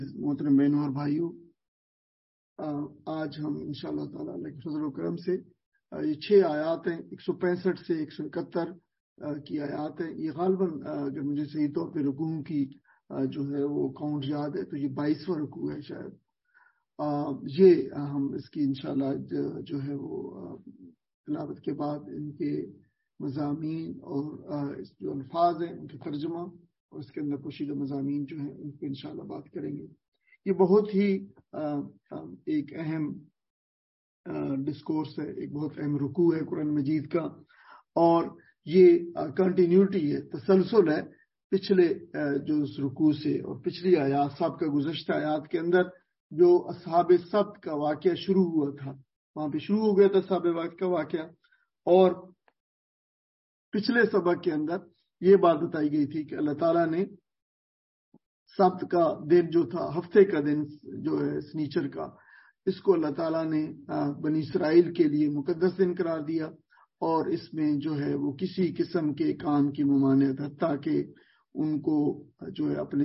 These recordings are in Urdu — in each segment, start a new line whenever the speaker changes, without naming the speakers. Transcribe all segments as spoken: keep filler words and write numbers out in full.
محترم بہنوں اور بھائیوں، آج ہم انشاءاللہ تعالیٰ کے فضل و کرم سے یہ چھ آیات ہیں، ایک سو پینسٹھ سے ایک سو اکہتر کی آیات ہیں۔ یہ غالباً اگر مجھے صحیح طور پہ رکوع کی جو ہے وہ کاؤنٹ یاد ہے تو یہ بائیسواں رکوع ہے شاید۔ یہ ہم اس کی انشاءاللہ جو ہے وہ تلاوت کے بعد ان کے مضامین اور جو الفاظ ہیں ان کے ترجمہ اور اس کے اندر پوشیدہ مضامین جو ہیں ان پہ انشاءاللہ بات کریں گے۔ یہ بہت ہی ایک اہم ڈسکورس ہے، ایک بہت اہم رکوع ہے قرآن مجید کا، اور یہ کنٹینیوٹی ہے، تسلسل ہے پچھلے جو اس رکوع سے اور پچھلی آیات سب کا گزشتہ آیات کے اندر جو اصحاب سبت کا واقعہ شروع ہوا تھا، وہاں پہ شروع ہو گیا تھا اصحاب وقت کا واقعہ، اور پچھلے سبق کے اندر یہ بات بتائی گئی تھی کہ اللہ تعالیٰ نے سبت کا دن جو تھا، ہفتے کا دن جو ہے سنیچر کا، اس کو اللہ تعالیٰ نے بنی اسرائیل کے لیے مقدس دن قرار دیا، اور اس میں جو ہے وہ کسی قسم کے کام کی ممانعت، حتیٰ کہ ان کو جو ہے اپنے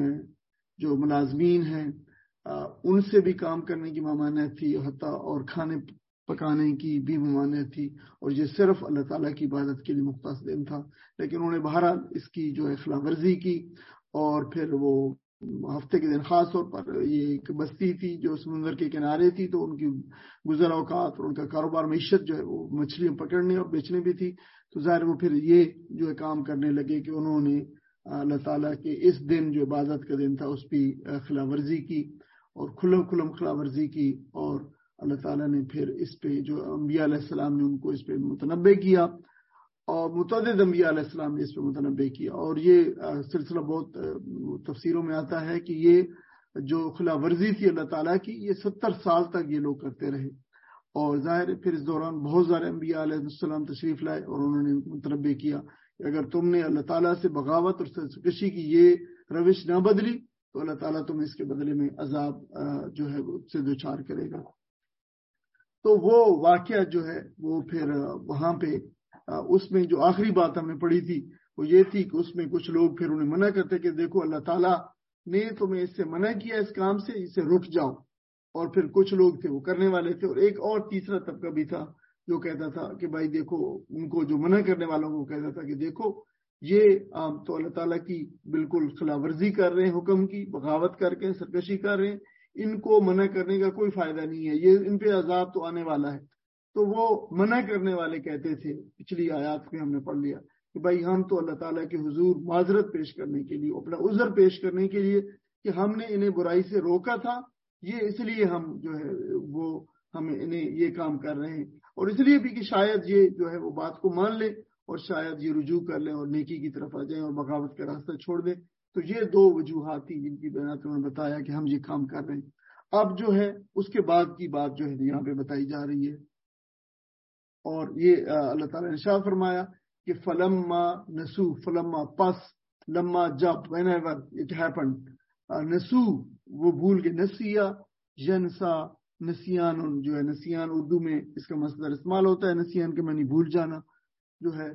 جو ملازمین ہیں ان سے بھی کام کرنے کی ممانعت تھی، حتیٰ اور کھانے پکانے کی بھی ممانعت تھی، اور یہ صرف اللہ تعالیٰ کی عبادت کے لیے مختص دن تھا۔ لیکن انہوں نے بہرحال اس کی جو ہے خلاف ورزی کی، اور پھر وہ ہفتے کے دن خاص طور پر یہ ایک بستی تھی جو سمندر کے کنارے تھی، تو ان کی گزر اوقات اور ان کا کاروبار معیشت جو ہے وہ مچھلیاں پکڑنے اور بیچنے بھی تھی، تو ظاہر وہ پھر یہ جو ہے کام کرنے لگے کہ انہوں نے اللہ تعالیٰ کے اس دن جو عبادت کا دن تھا اس پہ خلاف ورزی کی، اور کھلم کھلم خلاف ورزی کی، اور اللہ تعالیٰ نے پھر اس پہ جو انبیاء علیہ السلام نے ان کو اس پہ متنبع کیا، اور متعدد انبیاء علیہ السلام نے اس پہ متنبع کیا، اور یہ سلسلہ بہت تفسیروں میں آتا ہے کہ یہ جو خلاف ورزی تھی اللہ تعالیٰ کی، یہ ستر سال تک یہ لوگ کرتے رہے، اور ظاہر پھر اس دوران بہت سارے انبیاء علیہ السلام تشریف لائے اور انہوں نے متنبع کیا کہ اگر تم نے اللہ تعالیٰ سے بغاوت اور سرکشی کی یہ روش نہ بدلی تو اللہ تعالیٰ تمہیں اس کے بدلے میں عذاب جو ہے اس سے دوچار کرے گا۔ تو وہ واقعہ جو ہے وہ پھر وہاں پہ اس میں جو آخری بات ہم نے پڑھی تھی وہ یہ تھی کہ اس میں کچھ لوگ پھر انہیں منع کرتے کہ دیکھو اللہ تعالیٰ نے تمہیں اس سے منع کیا اس کام سے، اس سے رک جاؤ، اور پھر کچھ لوگ تھے وہ کرنے والے تھے، اور ایک اور تیسرا طبقہ بھی تھا جو کہتا تھا کہ بھائی دیکھو، ان کو جو منع کرنے والوں کو کہتا تھا کہ دیکھو یہ آپ تو اللہ تعالیٰ کی بالکل خلاف ورزی کر رہے ہیں، حکم کی بغاوت کر کے سرکشی کر رہے ہیں، ان کو منع کرنے کا کوئی فائدہ نہیں ہے، یہ ان پہ عذاب تو آنے والا ہے۔ تو وہ منع کرنے والے کہتے تھے، پچھلی آیات میں ہم نے پڑھ لیا کہ بھائی ہم تو اللہ تعالیٰ کے حضور معذرت پیش کرنے کے لیے، اپنا عذر پیش کرنے کے لیے کہ ہم نے انہیں برائی سے روکا تھا، یہ اس لیے ہم جو ہے وہ ہم انہیں یہ کام کر رہے ہیں، اور اس لیے بھی کہ شاید یہ جو ہے وہ بات کو مان لیں اور شاید یہ رجوع کر لیں اور نیکی کی طرف آ جائیں اور بغاوت کا راستہ چھوڑ دیں۔ تو یہ دو وجوہات تھی جن کی بنا پر انہوں نے بتایا کہ ہم یہ کام کر رہے ہیں۔ اب جو ہے اس کے بعد کی بات جو ہے یہاں پہ بتائی جا رہی ہے، اور یہ اللہ تعالیٰ نے ارشاد فرمایا کہ فلما نسو، فلما پس، لما جب، whenever it happened، نسو وہ بھول گئے، نسیا ینسا، نسیان جو ہے نسیان اردو میں اس کا مصدر استعمال ہوتا ہے، نسیان کے معنی بھول جانا جو ہے،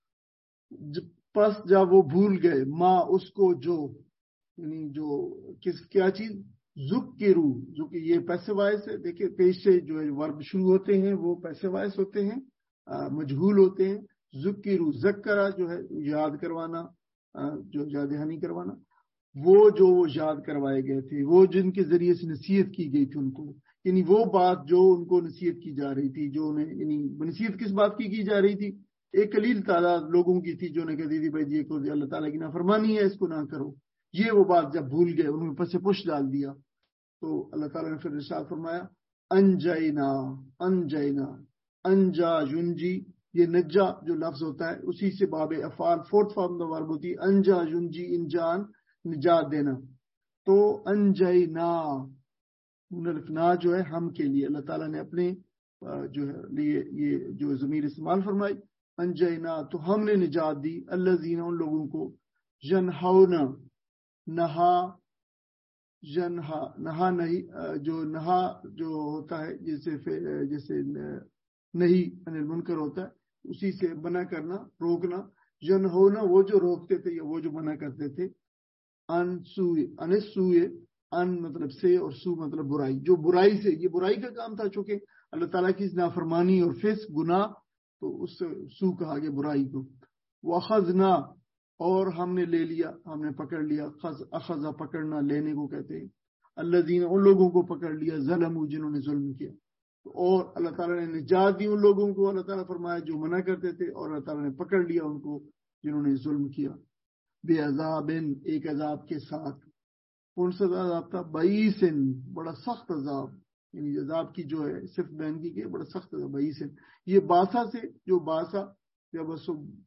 پس جب وہ بھول گئے، ماں اس کو جو، یعنی جو کس کیا چیز، ذکرو، جو کہ یہ پیسے وائس ہے، دیکھیں پیش سے جو ہے ورب شروع ہوتے ہیں وہ پیسے وائس ہوتے ہیں، مجہول ہوتے ہیں۔ ذکرو، ذکرہ جو ہے یاد کروانا، جو یاد دہانی کروانا، وہ جو وہ یاد کروائے گئے تھے، وہ جن کے ذریعے سے نصیحت کی گئی تھی ان کو، یعنی وہ بات جو ان کو نصیحت کی جا رہی تھی، جو انہیں یعنی نصیحت کس بات کی کی جا رہی تھی، ایک قلیل تعداد لوگوں کی تھی جو نے کہتی تھی بھائی یہ کو اللہ تعالیٰ کی نافرمانی ہے، اس کو نہ کرو، یہ وہ بات جب بھول گئے انہوں نے پس پش ڈال دیا، تو اللہ تعالیٰ نے پھر ارشاد فرمایا انجینا، انجینا، انجا ینجی، یہ نجا جو لفظ ہوتا ہے اسی سے باب افعال فورتھ فارم دا ورب ہوتی ہے، انجا ینجی، انجان نجات دینا، تو انجینا منرفنا جو ہے ہم کے لیے، اللہ تعالیٰ نے اپنے جو ہے لیے یہ جو ضمیر استعمال فرمائی، انجینا تو ہم نے نجات دی، الذین ان لوگوں کو، ینہونا نہا، جنہا نہا نہیں، جو نہا جو ہوتا ہے جیسے جیسے نہیں انل منکر ہوتا ہے، اسی سے منع کرنا، روکنا، ینہونا وہ جو روکتے تھے یا وہ جو منع کرتے تھے، انسوئے انسوئے ان مطلب سے اور سو مطلب برائی، جو برائی سے، یہ برائی کا کام تھا چونکہ اللہ تعالیٰ کی نافرمانی اور فسق گناہ، تو اس سے سو کہا گیا برائی کو. وَأَخَذْنَا اور ہم نے لے لیا، ہم نے پکڑ لیا. اخذا پکڑنا لینے کو کہتے ہیں. الذین ان لوگوں کو پکڑ لیا ظلموا جنہوں نے ظلم کیا. اور اللہ تعالیٰ نے نجات دی ان لوگوں کو، اللہ تعالیٰ فرمایا جو منع کرتے تھے، اور اللہ تعالیٰ نے پکڑ لیا ان کو جنہوں نے ظلم کیا. بے عذاب، ایک عذاب کے ساتھ. کون سا عذاب تھا؟ بعیسن، بڑا سخت عذاب. یعنی عذاب کی جو ہے صرف بین کی کہ بڑا سخت عذاب. بعیسن یہ باسا سے، جو باسا یا بس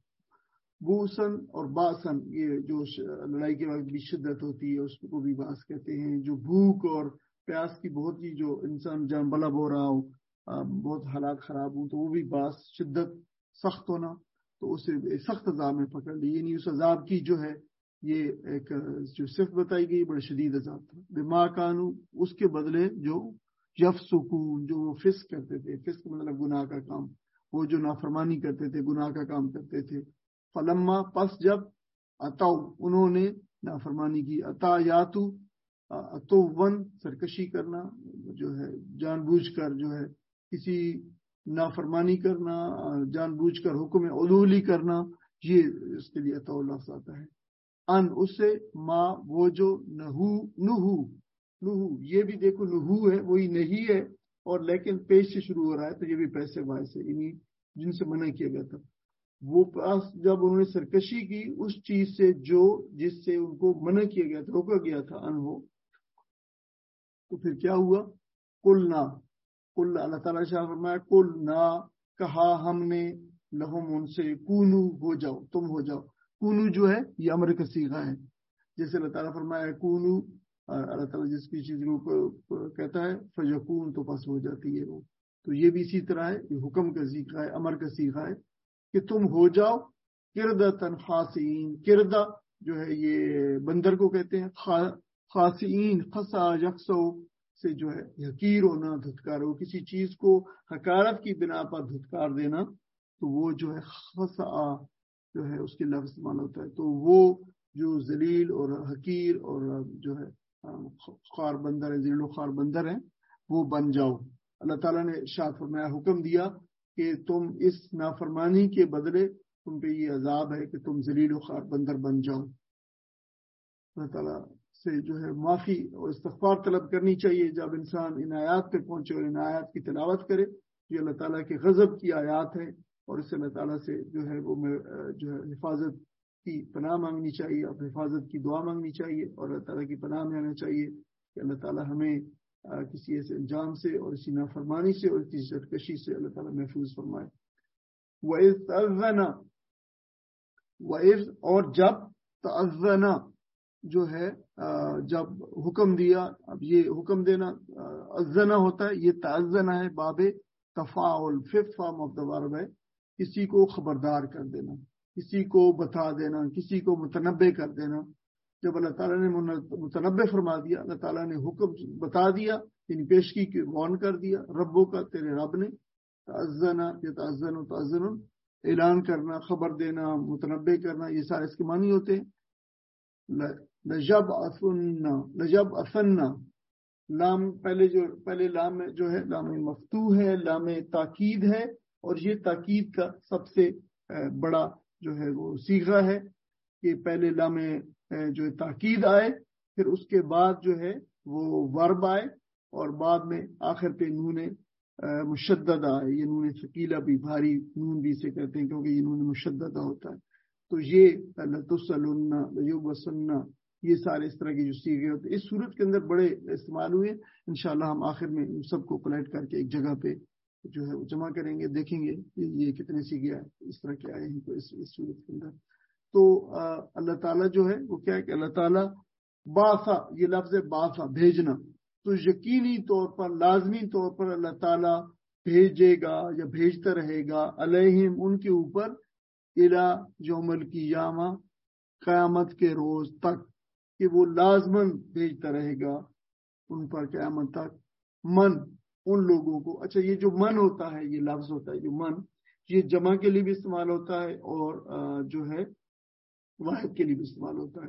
بوسن اور باسن، یہ جو لڑائی کے وقت بھی شدت ہوتی ہے اس کو بھی باس کہتے ہیں. جو بھوک اور پیاس کی بہت ہی، جو انسان جان بلب ہو رہا ہو، بہت حالات خراب ہوں، تو وہ بھی باس، شدت، سخت ہونا. تو اسے سخت عذاب میں پکڑ لی. یعنی اس عذاب کی جو ہے یہ ایک جو صفت بتائی گئی بڑا شدید عذاب تھا. بما کانو، اس کے بدلے جو یفسقون، جو وہ فسق کرتے تھے. فسق مطلب گناہ کا کام، وہ جو نافرمانی کرتے تھے، گناہ کا کام کرتے تھے. فلما، پس جب، اتاؤ انہوں نے نافرمانی کی. اتا یاتو، اتوون سرکشی کرنا، جو ہے جان بوجھ کر جو ہے کسی نافرمانی کرنا، جان بوجھ کر حکم عدولی کرنا، یہ اس کے لیے اتاؤ لفظ آتا ہے. ان، اس سے، ما، وہ جو، نہو نہو نہو یہ بھی دیکھو نہو ہے وہی نہیں ہے، اور لیکن پیش سے شروع ہو رہا ہے تو یہ بھی پیسے باعث ہے، یعنی جن سے منع کیا گیا تھا. وہ پاس جب انہوں نے سرکشی کی اس چیز سے جو جس سے ان کو منع کیا گیا تھا، روکا گیا تھا، ان ہو، تو پھر کیا ہوا؟ قلنا، قل، اللہ تعالیٰ شاہ فرمایا قلنا، کہا ہم نے، لہم ان سے، کونو ہو جاؤ، تم ہو جاؤ. کونو جو ہے یہ امر کا صیغہ ہے. جیسے اللہ تعالیٰ فرمایا کونو، اللہ تعالیٰ جس کی چیز کو کہتا ہے فیکون تو پس ہو جاتی ہے وہ. تو یہ بھی اسی طرح ہے، یہ حکم کا صیغہ ہے، امر کا صیغہ ہے کہ تم ہو جاؤ. کردتن خاسئین، کردہ جو ہے یہ بندر کو کہتے ہیں. خاسئین، خسا یخسو سے جو ہے حقیر ہونا، دھتکار ہو، کسی چیز کو حقارت کی بنا پر دھتکار دینا، تو وہ جو ہے خسا جو ہے اس کے لفظ استعمال ہوتا ہے. تو وہ جو ذلیل اور حقیر اور جو ہے خوار بندر ہے، ذلیل و خوار بندر ہیں، وہ بن جاؤ. اللہ تعالیٰ نے ارشاد فرمایا، حکم دیا کہ تم اس نافرمانی کے بدلے تم پہ یہ عذاب ہے کہ تم ذلیل و خوار بندر بن جاؤ. اللہ تعالیٰ سے جو ہے معافی اور استغفار طلب کرنی چاہیے جب انسان ان آیات پہ پہنچے اور ان آیات کی تلاوت کرے. یہ اللہ تعالیٰ کے غضب کی آیات ہے، اور اس سے اللہ تعالیٰ سے جو ہے وہ جو ہے حفاظت کی پناہ مانگنی چاہیے، اور حفاظت کی دعا مانگنی چاہیے، اور اللہ تعالیٰ کی پناہ میں آنا چاہیے کہ اللہ تعالیٰ ہمیں کسی ایسے انجام سے اور اسی نافرمانی سے اور کسی سرکشی سے اللہ تعالیٰ محفوظ فرمائے. وَإِذْ تَأَذَّنَ، وَإِذْ اور جب، تَأَذَّنَ جو ہے جب حکم دیا. اب یہ حکم دینا اذنا ہوتا ہے، یہ تأذنا ہے، باب تفاعل، fifth form of the verb ہے. کسی کو خبردار کر دینا، کسی کو بتا دینا، کسی کو متنبع کر دینا. جب اللہ تعالیٰ نے متنبع فرما دیا، اللہ تعالیٰ نے حکم بتا دیا، یعنی پیشگی کی وارن کر دیا، ربوں کا، تیرے رب نے. تأذنا، یہ تأذن و تأذن، اعلان کرنا، خبر دینا، متنبع کرنا، یہ سارے اس کے معنی ہوتے ہیں. لجب اثنا، لجب اثنا، لام پہلے جو پہلے لام جو ہے لام مفتوح ہے، لام تاکید ہے، اور یہ تاکید کا سب سے بڑا جو ہے وہ صیغہ ہے کہ پہلے لام جو تاکید آئے، پھر اس کے بعد جو ہے وہ ورب آئے، اور بعد میں آخر پہ نون مشددہ آئے. یہ نون ثقیلہ بھی، بھاری نون بھی اسے کہتے ہیں کیونکہ یہ نون مشددہ ہوتا ہے. تو یہ لتسألن، لیبعثن، یہ سارے اس طرح کی جو صیغے ہوتے ہیں اس صورت کے اندر بڑے استعمال ہوئے. انشاءاللہ ہم آخر میں سب کو کلیکٹ کر کے ایک جگہ پہ جو ہے جمع کریں گے، دیکھیں گے یہ کتنے صیغے اس طرح کے آئے ہیں تو اس اس صورت کے اندر. تو اللہ تعالیٰ جو ہے وہ کیا ہے کہ اللہ تعالیٰ باسا، یہ لفظ ہے باسا، بھیجنا. تو یقینی طور پر، لازمی طور پر اللہ تعالیٰ بھیجے گا یا بھیجتا رہے گا، علیہم ان کے اوپر، الى یوم القیامہ، قیامت کے روز تک، کہ وہ لازماً بھیجتا رہے گا ان پر قیامت تک، من، ان لوگوں کو. اچھا، یہ جو من ہوتا ہے، یہ لفظ ہوتا ہے جو من، یہ جمع کے لیے بھی استعمال ہوتا ہے اور جو ہے واحد کے لیے بھی استعمال ہوتا ہے.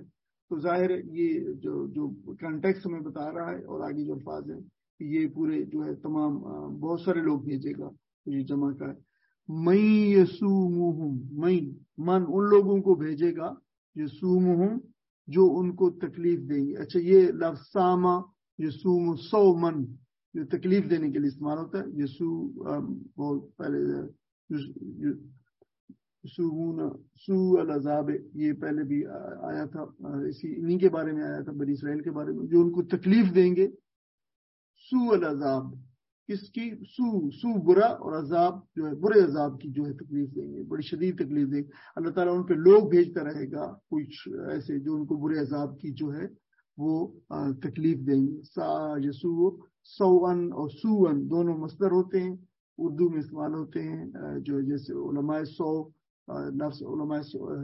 تو ظاہر یہ جو جو کانٹیکس ہمیں بتا رہا ہے اور آگے جو الفاظ ہیں کہ یہ پورے جو ہے تمام بہت سارے لوگ بھیجے گا، یہ جمع کا ہے. میں یسومہم، میں من ان لوگوں کو بھیجے گا یسومہم جو ان کو تکلیف دیں گے. اچھا یہ لفظ ساما یسوم سو من جو تکلیف دینے کے لیے استعمال ہوتا ہے. یسو بہت پہلے سوون سو العذاب یہ پہلے بھی آیا تھا، اسی انہی کے بارے میں آیا تھا، بنی اسرائیل کے بارے میں جو ان کو تکلیف دیں گے. سو العذاب کس کی؟ سو سو برا، اور عذاب جو ہے برے عذاب کی جو ہے تکلیف دیں گے، بڑی شدید تکلیف دیں گے. اللہ تعالیٰ ان پہ لوگ بھیجتا رہے گا کچھ ایسے جو ان کو برے عذاب کی جو ہے وہ تکلیف دیں گے. سا یسو سوان اور سوان دونوں مصدر ہوتے ہیں، اردو میں استعمال ہوتے ہیں، جو جیسے علماء سو لفظ علماء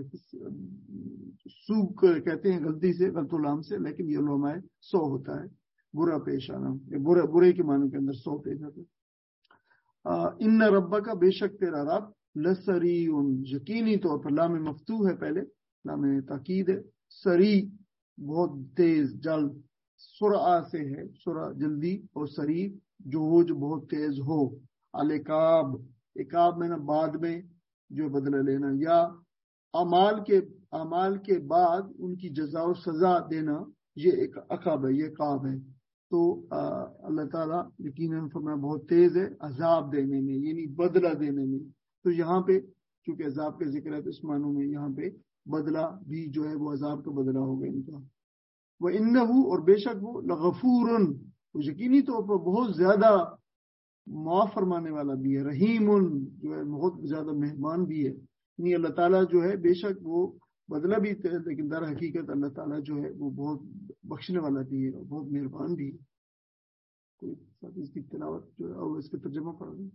سو کہتے ہیں غلطی سے، غلط لام سے، لیکن یہ علماء سو ہوتا ہے برا پیش آنا، برے برے کے معنی کے اندر سو پیش آتا ہے. ان ربا کا بے شک تیرا رب لسری یقینی طور پر، لام مفتوح ہے پہلے، لام تاکید ہے، سری بہت تیز جلد، سرعہ سے ہے، سرعہ جلدی، اور سری جو جو بہت تیز ہو. الکاب اکاب میں نا بعد میں جو بدلہ لینا، یا اعمال کے اعمال کے بعد ان کی جزا و سزا دینا، یہ ایک عقاب ہے، یہ عقاب ہے. تو اللہ تعالیٰ یقیناً فرمایا بہت تیز ہے عذاب دینے میں، یعنی بدلہ دینے میں. تو یہاں پہ چونکہ عذاب کا ذکر ہے تو اس معنوں میں یہاں پہ بدلہ بھی جو ہے وہ عذاب کا بدلہ ہوگا ان کا. وہ انہو اور بے شک وہ لغفور، وہ یقینی طور پر بہت زیادہ معاف فرمانے والا بھی ہے، رحیم جو ہے بہت زیادہ مہربان بھی ہے. یعنی اللہ تعالیٰ جو ہے بے شک وہ بدلہ بھی، لیکن در حقیقت اللہ تعالیٰ جو ہے وہ بہت بخشنے والا بھی ہے اور بہت مہربان بھی ہے. کوئی ساتھ اس کی تلاوت جو ہے اور اس کا ترجمہ پڑھ دیں.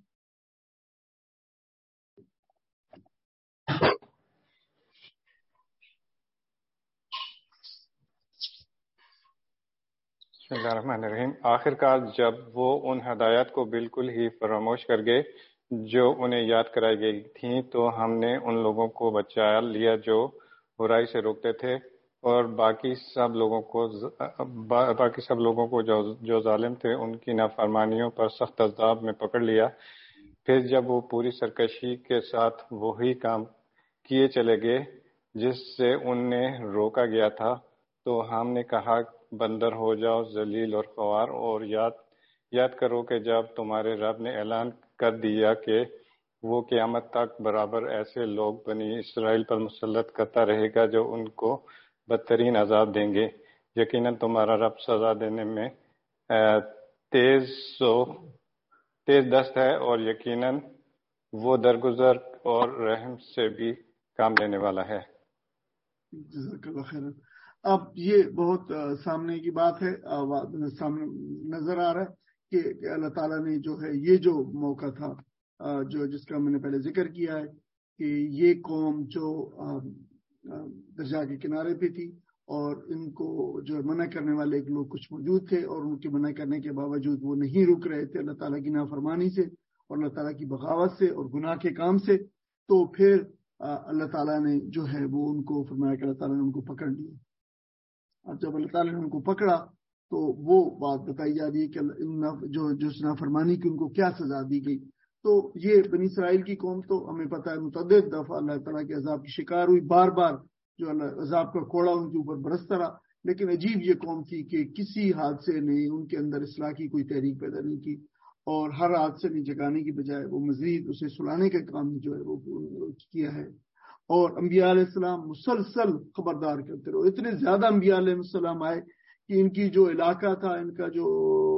بسم اللہ الرحمن الرحیم. آخر کار جب وہ ان ہدایات کو بالکل ہی فراموش کر گئے جو انہیں یاد کرائی گئی تھیں، تو ہم نے ان لوگوں کو بچا لیا جو برائی سے روکتے تھے، اور باقی سب لوگوں کو باقی سب لوگوں کو جو جو ظالم تھے ان کی نافرمانیوں پر سخت عذاب میں پکڑ لیا. پھر جب وہ پوری سرکشی کے ساتھ وہی کام کیے چلے گئے جس سے انہیں روکا گیا تھا، تو ہم نے کہا بندر ہو جاؤ ذلیل اور خوار، اور یاد یاد کرو کہ جب تمہارے رب نے اعلان کر دیا کہ وہ قیامت تک برابر ایسے لوگ بنی اسرائیل پر مسلط کرتا رہے گا جو ان کو بدترین عذاب دیں گے. یقیناً تمہارا رب سزا دینے میں تیز سو تیز دست ہے، اور یقیناً وہ درگزر اور رحم سے بھی کام لینے والا ہے.
جزاک اللہ خیر. اب یہ بہت سامنے کی بات ہے، سامنے نظر آ رہا ہے کہ اللہ تعالیٰ نے جو ہے یہ جو موقع تھا جو جس کا میں نے پہلے ذکر کیا ہے کہ یہ قوم جو دریا کے کنارے پہ تھی اور ان کو جو منع کرنے والے ایک لوگ کچھ موجود تھے، اور ان کے منع کرنے کے باوجود وہ نہیں رک رہے تھے اللہ تعالیٰ کی نافرمانی سے اور اللہ تعالیٰ کی بغاوت سے اور گناہ کے کام سے. تو پھر اللہ تعالیٰ نے جو ہے وہ ان کو فرمایا کہ اللہ تعالیٰ نے ان کو پکڑ لیا. اب جب اللہ تعالیٰ نے ان کو پکڑا تو وہ بات بتائی جا رہی ہے کہ جو جس نافرمانی کی ان کو کیا سزا دی گئی. تو یہ بنی اسرائیل کی قوم تو ہمیں پتہ ہے متعدد دفعہ اللہ تعالیٰ کے عذاب کی شکار ہوئی، بار بار جو اللہ عذاب کا کوڑا ان کے اوپر برستا رہا. لیکن عجیب یہ قوم تھی کہ کسی حادثے نے ان کے اندر اصلاح کی کوئی تحریک پیدا نہیں کی، اور ہر حادثے نے جگانے کی بجائے وہ مزید اسے سلانے کا کام جو ہے وہ کیا ہے. اور انبیاء علیہ السلام مسلسل خبردار کرتے رہے. اتنے زیادہ انبیاء علیہ السلام آئے کہ ان کی جو علاقہ تھا، ان کا جو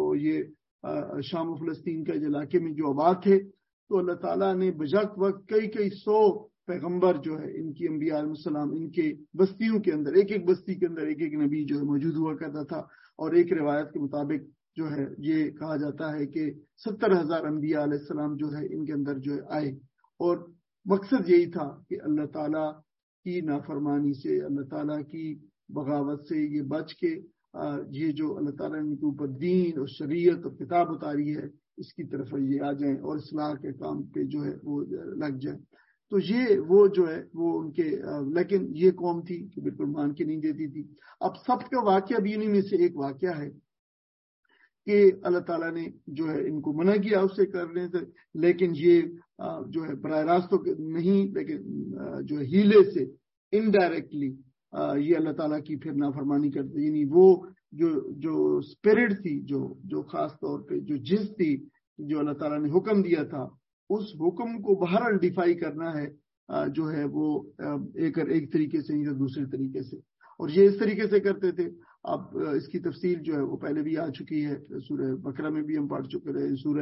یہ شام و فلسطین کا جو علاقے میں جو آباد تھے، تو اللہ تعالیٰ نے بجٹ وقت کئی کئی سو پیغمبر جو ہے ان کی انبیاء علیہ السلام ان کے بستیوں کے اندر، ایک ایک بستی کے اندر ایک ایک نبی جو ہے موجود ہوا کرتا تھا. اور ایک روایت کے مطابق جو ہے یہ کہا جاتا ہے کہ ستر ہزار انبیاء علیہ السلام جو ہے ان کے اندر جو ہے آئے. اور مقصد یہی تھا کہ اللہ تعالیٰ کی نافرمانی سے، اللہ تعالیٰ کی بغاوت سے یہ بچ کے یہ جو اللہ تعالیٰ نے ان کے اوپر دین اور شریعت اور کتاب اتاری ہے اس کی طرف یہ آ جائیں اور اصلاح کے کام پہ جو ہے وہ لگ جائیں. تو یہ وہ جو ہے وہ ان کے لیکن یہ قوم تھی کہ بالکل مان کے نہیں دیتی تھی. اب سب کا واقعہ بھی انہیں میں سے ایک واقعہ ہے کہ اللہ تعالیٰ نے جو ہے ان کو منع کیا اسے کرنے سے, لیکن یہ جو ہے براہ راست تو نہیں, لیکن جو ہیلے سے انڈائریکٹلی یہ اللہ تعالیٰ کی پھر نافرمانی کرتے. یعنی وہ جو جو اسپرٹ تھی, جو جو خاص طور پہ جو جس تھی جو اللہ تعالیٰ نے حکم دیا تھا, اس حکم کو بہرحال ڈیفائی کرنا ہے جو ہے وہ ایک ایک طریقے سے یا دوسرے طریقے سے, اور یہ اس طریقے سے کرتے تھے. اب اس کی تفصیل جو ہے وہ پہلے بھی آ چکی ہے, سورہ بقرہ میں بھی ہم پڑھ چکے رہے, سورہ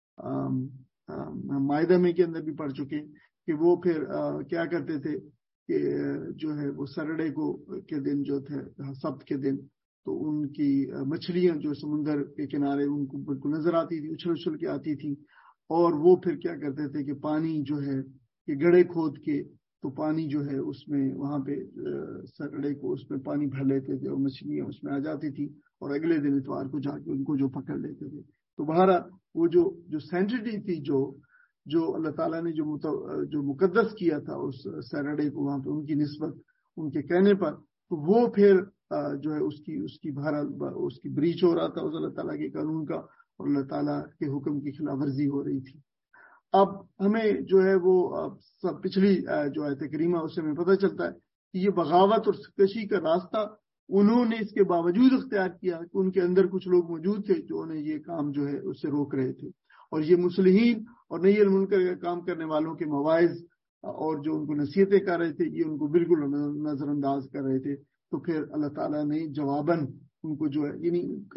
مائدہ میں کے اندر بھی پڑھ چکے کہ وہ پھر کیا کرتے تھے کہ جو ہے وہ سرڈے کو کے دن جو تھے سبت کے دن, تو ان کی مچھلیاں جو سمندر کے کنارے ان کو بالکل نظر آتی تھی, اچھل اچھل کے آتی تھی, اور وہ پھر کیا کرتے تھے کہ پانی جو ہے کہ گڑھے کھود کے تو پانی جو ہے اس میں وہاں پہ سرڑے کو اس میں پانی بھر لیتے تھے اور مچھلیاں اس میں آ جاتی تھی, اور اگلے دن اتوار کو جا کے ان کو جو پکڑ لیتے تھے. تو بہرحال وہ جو جو سینٹیٹی تھی جو جو اللہ تعالیٰ نے جو جو مقدس کیا تھا اس سیٹرڈے کو وہاں پہ ان کی نسبت ان کے کہنے پر, تو وہ پھر جو ہے اس کی اس کی بہرحال اس کی بریچ ہو رہا تھا اس اللہ تعالیٰ کے قانون کا, اور اللہ تعالیٰ کے حکم کی خلاف ورزی ہو رہی تھی. اب ہمیں جو ہے وہ سب پچھلی جو آیت کریمہ اس سے ہمیں پتہ چلتا ہے کہ یہ بغاوت اور سرکشی کا راستہ انہوں نے اس کے باوجود اختیار کیا کہ ان کے اندر کچھ لوگ موجود تھے جو انہیں یہ کام جو ہے اس سے روک رہے تھے, اور یہ مصلحین اور نئی المنکر کا کام کرنے والوں کے مواعظ اور جو ان کو نصیحتیں کر رہے تھے یہ ان کو بالکل نظر انداز کر رہے تھے. تو پھر اللہ تعالیٰ نے جواباً ان کو جو ہے یعنی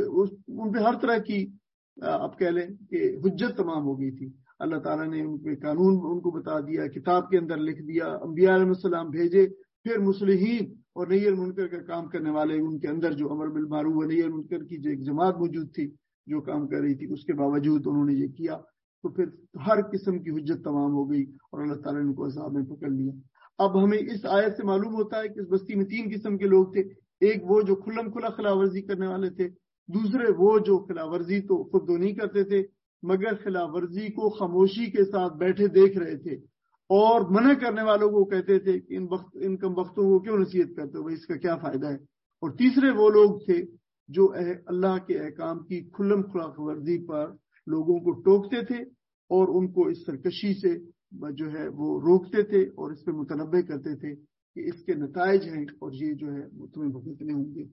ان پہ ہر طرح کی آپ کہہ لیں کہ حجت تمام ہو گئی تھی. اللہ تعالیٰ نے ان کے قانون ان کو بتا دیا, کتاب کے اندر لکھ دیا, انبیاء علیہ السلام بھیجے, پھر مصلحین اور نئی المنکر کا کام کرنے والے ان کے اندر جو امر بالمعروف و نہی عن المنکر کی جو ایک جماعت موجود تھی جو کام کر رہی تھی, اس کے باوجود انہوں نے یہ کیا. تو پھر ہر قسم کی حجت تمام ہو گئی اور اللہ تعالیٰ نے ان کو عذاب میں پکڑ لیا. اب ہمیں اس آیت سے معلوم ہوتا ہے کہ اس بستی میں تین قسم کے لوگ تھے. ایک وہ جو کھلم کھلا خلاف ورزی کرنے والے تھے, دوسرے وہ جو خلاف ورزی تو خود تو نہیں کرتے تھے مگر خلاف ورزی کو خاموشی کے ساتھ بیٹھے دیکھ رہے تھے, اور منع کرنے والوں کو کہتے تھے کہ ان وقت ان کم وقتوں کو کیوں نصیحت کرتے ہو, بھائی اس کا کیا فائدہ ہے. اور تیسرے وہ لوگ تھے جو اللہ کے احکام کی کھلم کھلا ورزی پر لوگوں کو ٹوکتے تھے اور ان کو اس سرکشی سے جو ہے وہ روکتے تھے اور اس پہ متنبع کرتے تھے کہ اس کے نتائج ہیں اور یہ جو ہے تمہیں بھگتنے ہوں گے.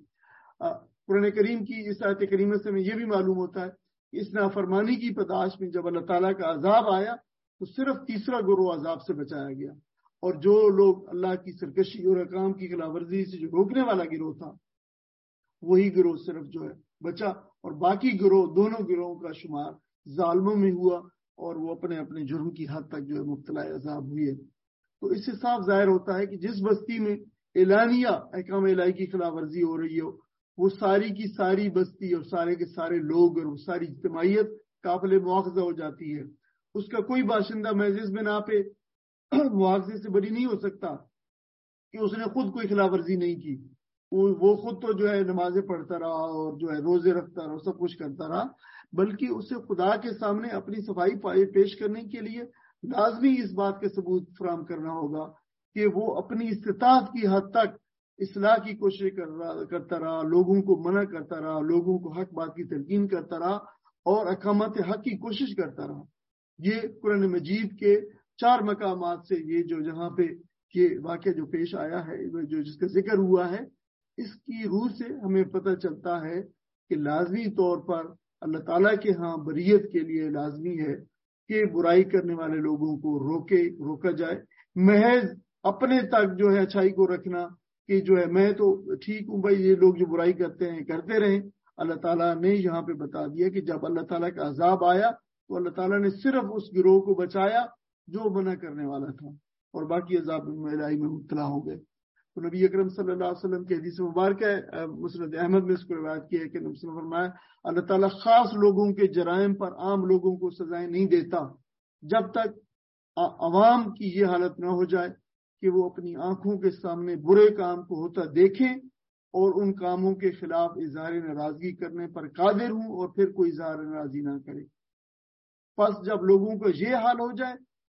قرآن کریم کی اس آیت کریمہ سے ہمیں یہ بھی معلوم ہوتا ہے کہ اس نافرمانی کی پداش میں جب اللہ تعالیٰ کا عذاب آیا تو صرف تیسرا گروہ عذاب سے بچایا گیا, اور جو لوگ اللہ کی سرکشی اور احکام کی خلاف ورزی سے جو روکنے والا گروہ تھا وہی گروہ صرف جو ہے بچا, اور باقی گروہ دونوں گروہوں کا شمار ظالموں میں ہوا اور وہ اپنے اپنے جرم کی حد تک جو ہے مبتلا عذاب ہوئے. تو اس سے صاف ظاہر ہوتا ہے کہ جس بستی میں اعلانیہ احکام الہی کی خلاف ورزی ہو رہی ہو وہ ساری کی ساری بستی اور سارے کے سارے لوگ اور وہ ساری اجتماعیت قابل مواخذہ ہو جاتی ہے. اس کا کوئی باشندہ محض اس بنا پہ مواخذے سے بری نہیں ہو سکتا کہ اس نے خود کوئی خلاف ورزی نہیں کی, وہ خود تو جو ہے نمازیں پڑھتا رہا اور جو ہے روزے رکھتا رہا, سب کچھ کرتا رہا, بلکہ اسے خدا کے سامنے اپنی صفائی پائے پیش کرنے کے لیے لازمی اس بات کے ثبوت فراہم کرنا ہوگا کہ وہ اپنی استطاعت کی حد تک اصلاح کی کوشش کر رہا کرتا رہا, لوگوں کو منع کرتا رہا, لوگوں کو حق بات کی تلقین کرتا رہا اور اقامت حق کی کوشش کرتا رہا. یہ قرآن مجید کے چار مقامات سے یہ جو جہاں پہ یہ واقعہ جو پیش آیا ہے, جو جس کا ذکر ہوا ہے, اس کی روح سے ہمیں پتہ چلتا ہے کہ لازمی طور پر اللہ تعالیٰ کے ہاں بریت کے لیے لازمی ہے کہ برائی کرنے والے لوگوں کو روکے روکا جائے. محض اپنے تک جو ہے اچھائی کو رکھنا کہ جو ہے میں تو ٹھیک ہوں بھائی, یہ لوگ جو برائی کرتے ہیں کرتے رہیں. اللہ تعالیٰ نے یہاں پہ بتا دیا کہ جب اللہ تعالیٰ کا عذاب آیا تو اللہ تعالیٰ نے صرف اس گروہ کو بچایا جو منع کرنے والا تھا, اور باقی عذاب الہی میں مبتلا ہو گئے. تو نبی اکرم صلی اللہ علیہ وسلم کی حدیث مبارکہ ہے, مسند احمد میں اس کو روایت کی ہے کہ نبی صلی اللہ علیہ وسلم نے فرمایا اللہ تعالیٰ خاص لوگوں کے جرائم پر عام لوگوں کو سزائیں نہیں دیتا جب تک عوام کی یہ حالت نہ ہو جائے کہ وہ اپنی آنکھوں کے سامنے برے کام کو ہوتا دیکھیں اور ان کاموں کے خلاف اظہار ناراضگی کرنے پر قادر ہوں اور پھر کوئی اظہار ناراضگی نہ کرے. پس جب لوگوں کا یہ حال ہو جائے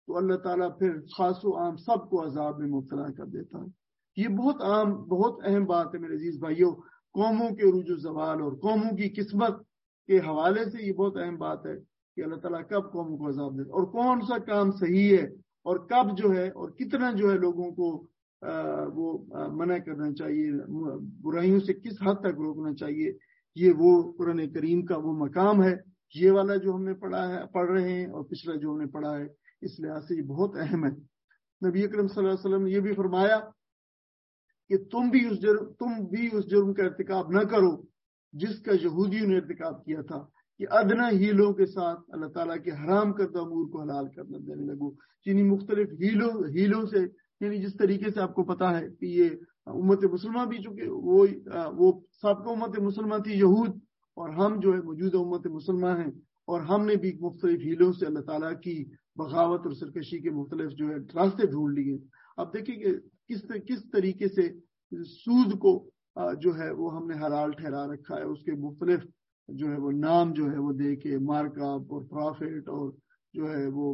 تو اللہ تعالیٰ پھر خاص و عام سب کو عذاب میں مبتلا کر دیتا ہے۔ یہ بہت عام بہت اہم بات ہے میرے عزیز بھائیوں، قوموں کے عروج و زوال اور قوموں کی قسمت کے حوالے سے یہ بہت اہم بات ہے کہ اللہ تعالیٰ کب قوموں کو عذاب دیتا ہے اور کون سا کام صحیح ہے اور کب جو ہے اور کتنا جو ہے لوگوں کو آ, وہ آ, منع کرنا چاہیے، برائیوں سے کس حد تک روکنا چاہیے، یہ وہ قرآن کریم کا وہ مقام ہے۔ یہ والا جو ہم نے پڑھا ہے پڑھ رہے ہیں اور پچھلا جو ہم نے پڑھا ہے، اس لحاظ سے یہ بہت اہم ہے۔ نبی اکرم صلی اللہ علیہ وسلم نے یہ بھی فرمایا کہ تم بھی اس جرم تم بھی اس جرم کا ارتکاب نہ کرو جس کا یہودیوں نے ارتکاب کیا تھا، کہ ادنا ہیلوں کے ساتھ اللہ تعالیٰ کے حرام کردہ امور کو حلال کرنا دینے لگو، یعنی مختلف ہیلوں ہیلوں سے، یعنی جس طریقے سے آپ کو پتا ہے کہ یہ امت مسلمہ بھی چونکہ وہ وہ سابقہ امت مسلمہ تھی یہود، اور ہم جو ہے موجودہ امت مسلمہ ہیں، اور ہم نے بھی مختلف ہیلوں سے اللہ تعالیٰ کی بغاوت اور سرکشی کے مختلف جو ہے راستے ڈھونڈ لیے۔ اب دیکھیں کہ کس کس طریقے سے سود کو جو ہے وہ ہم نے حلال ٹھہرا رکھا ہے، اس کے مختلف جو ہے وہ نام جو ہے وہ دے کے مارک اپ اور پروفٹ اور جو ہے وہ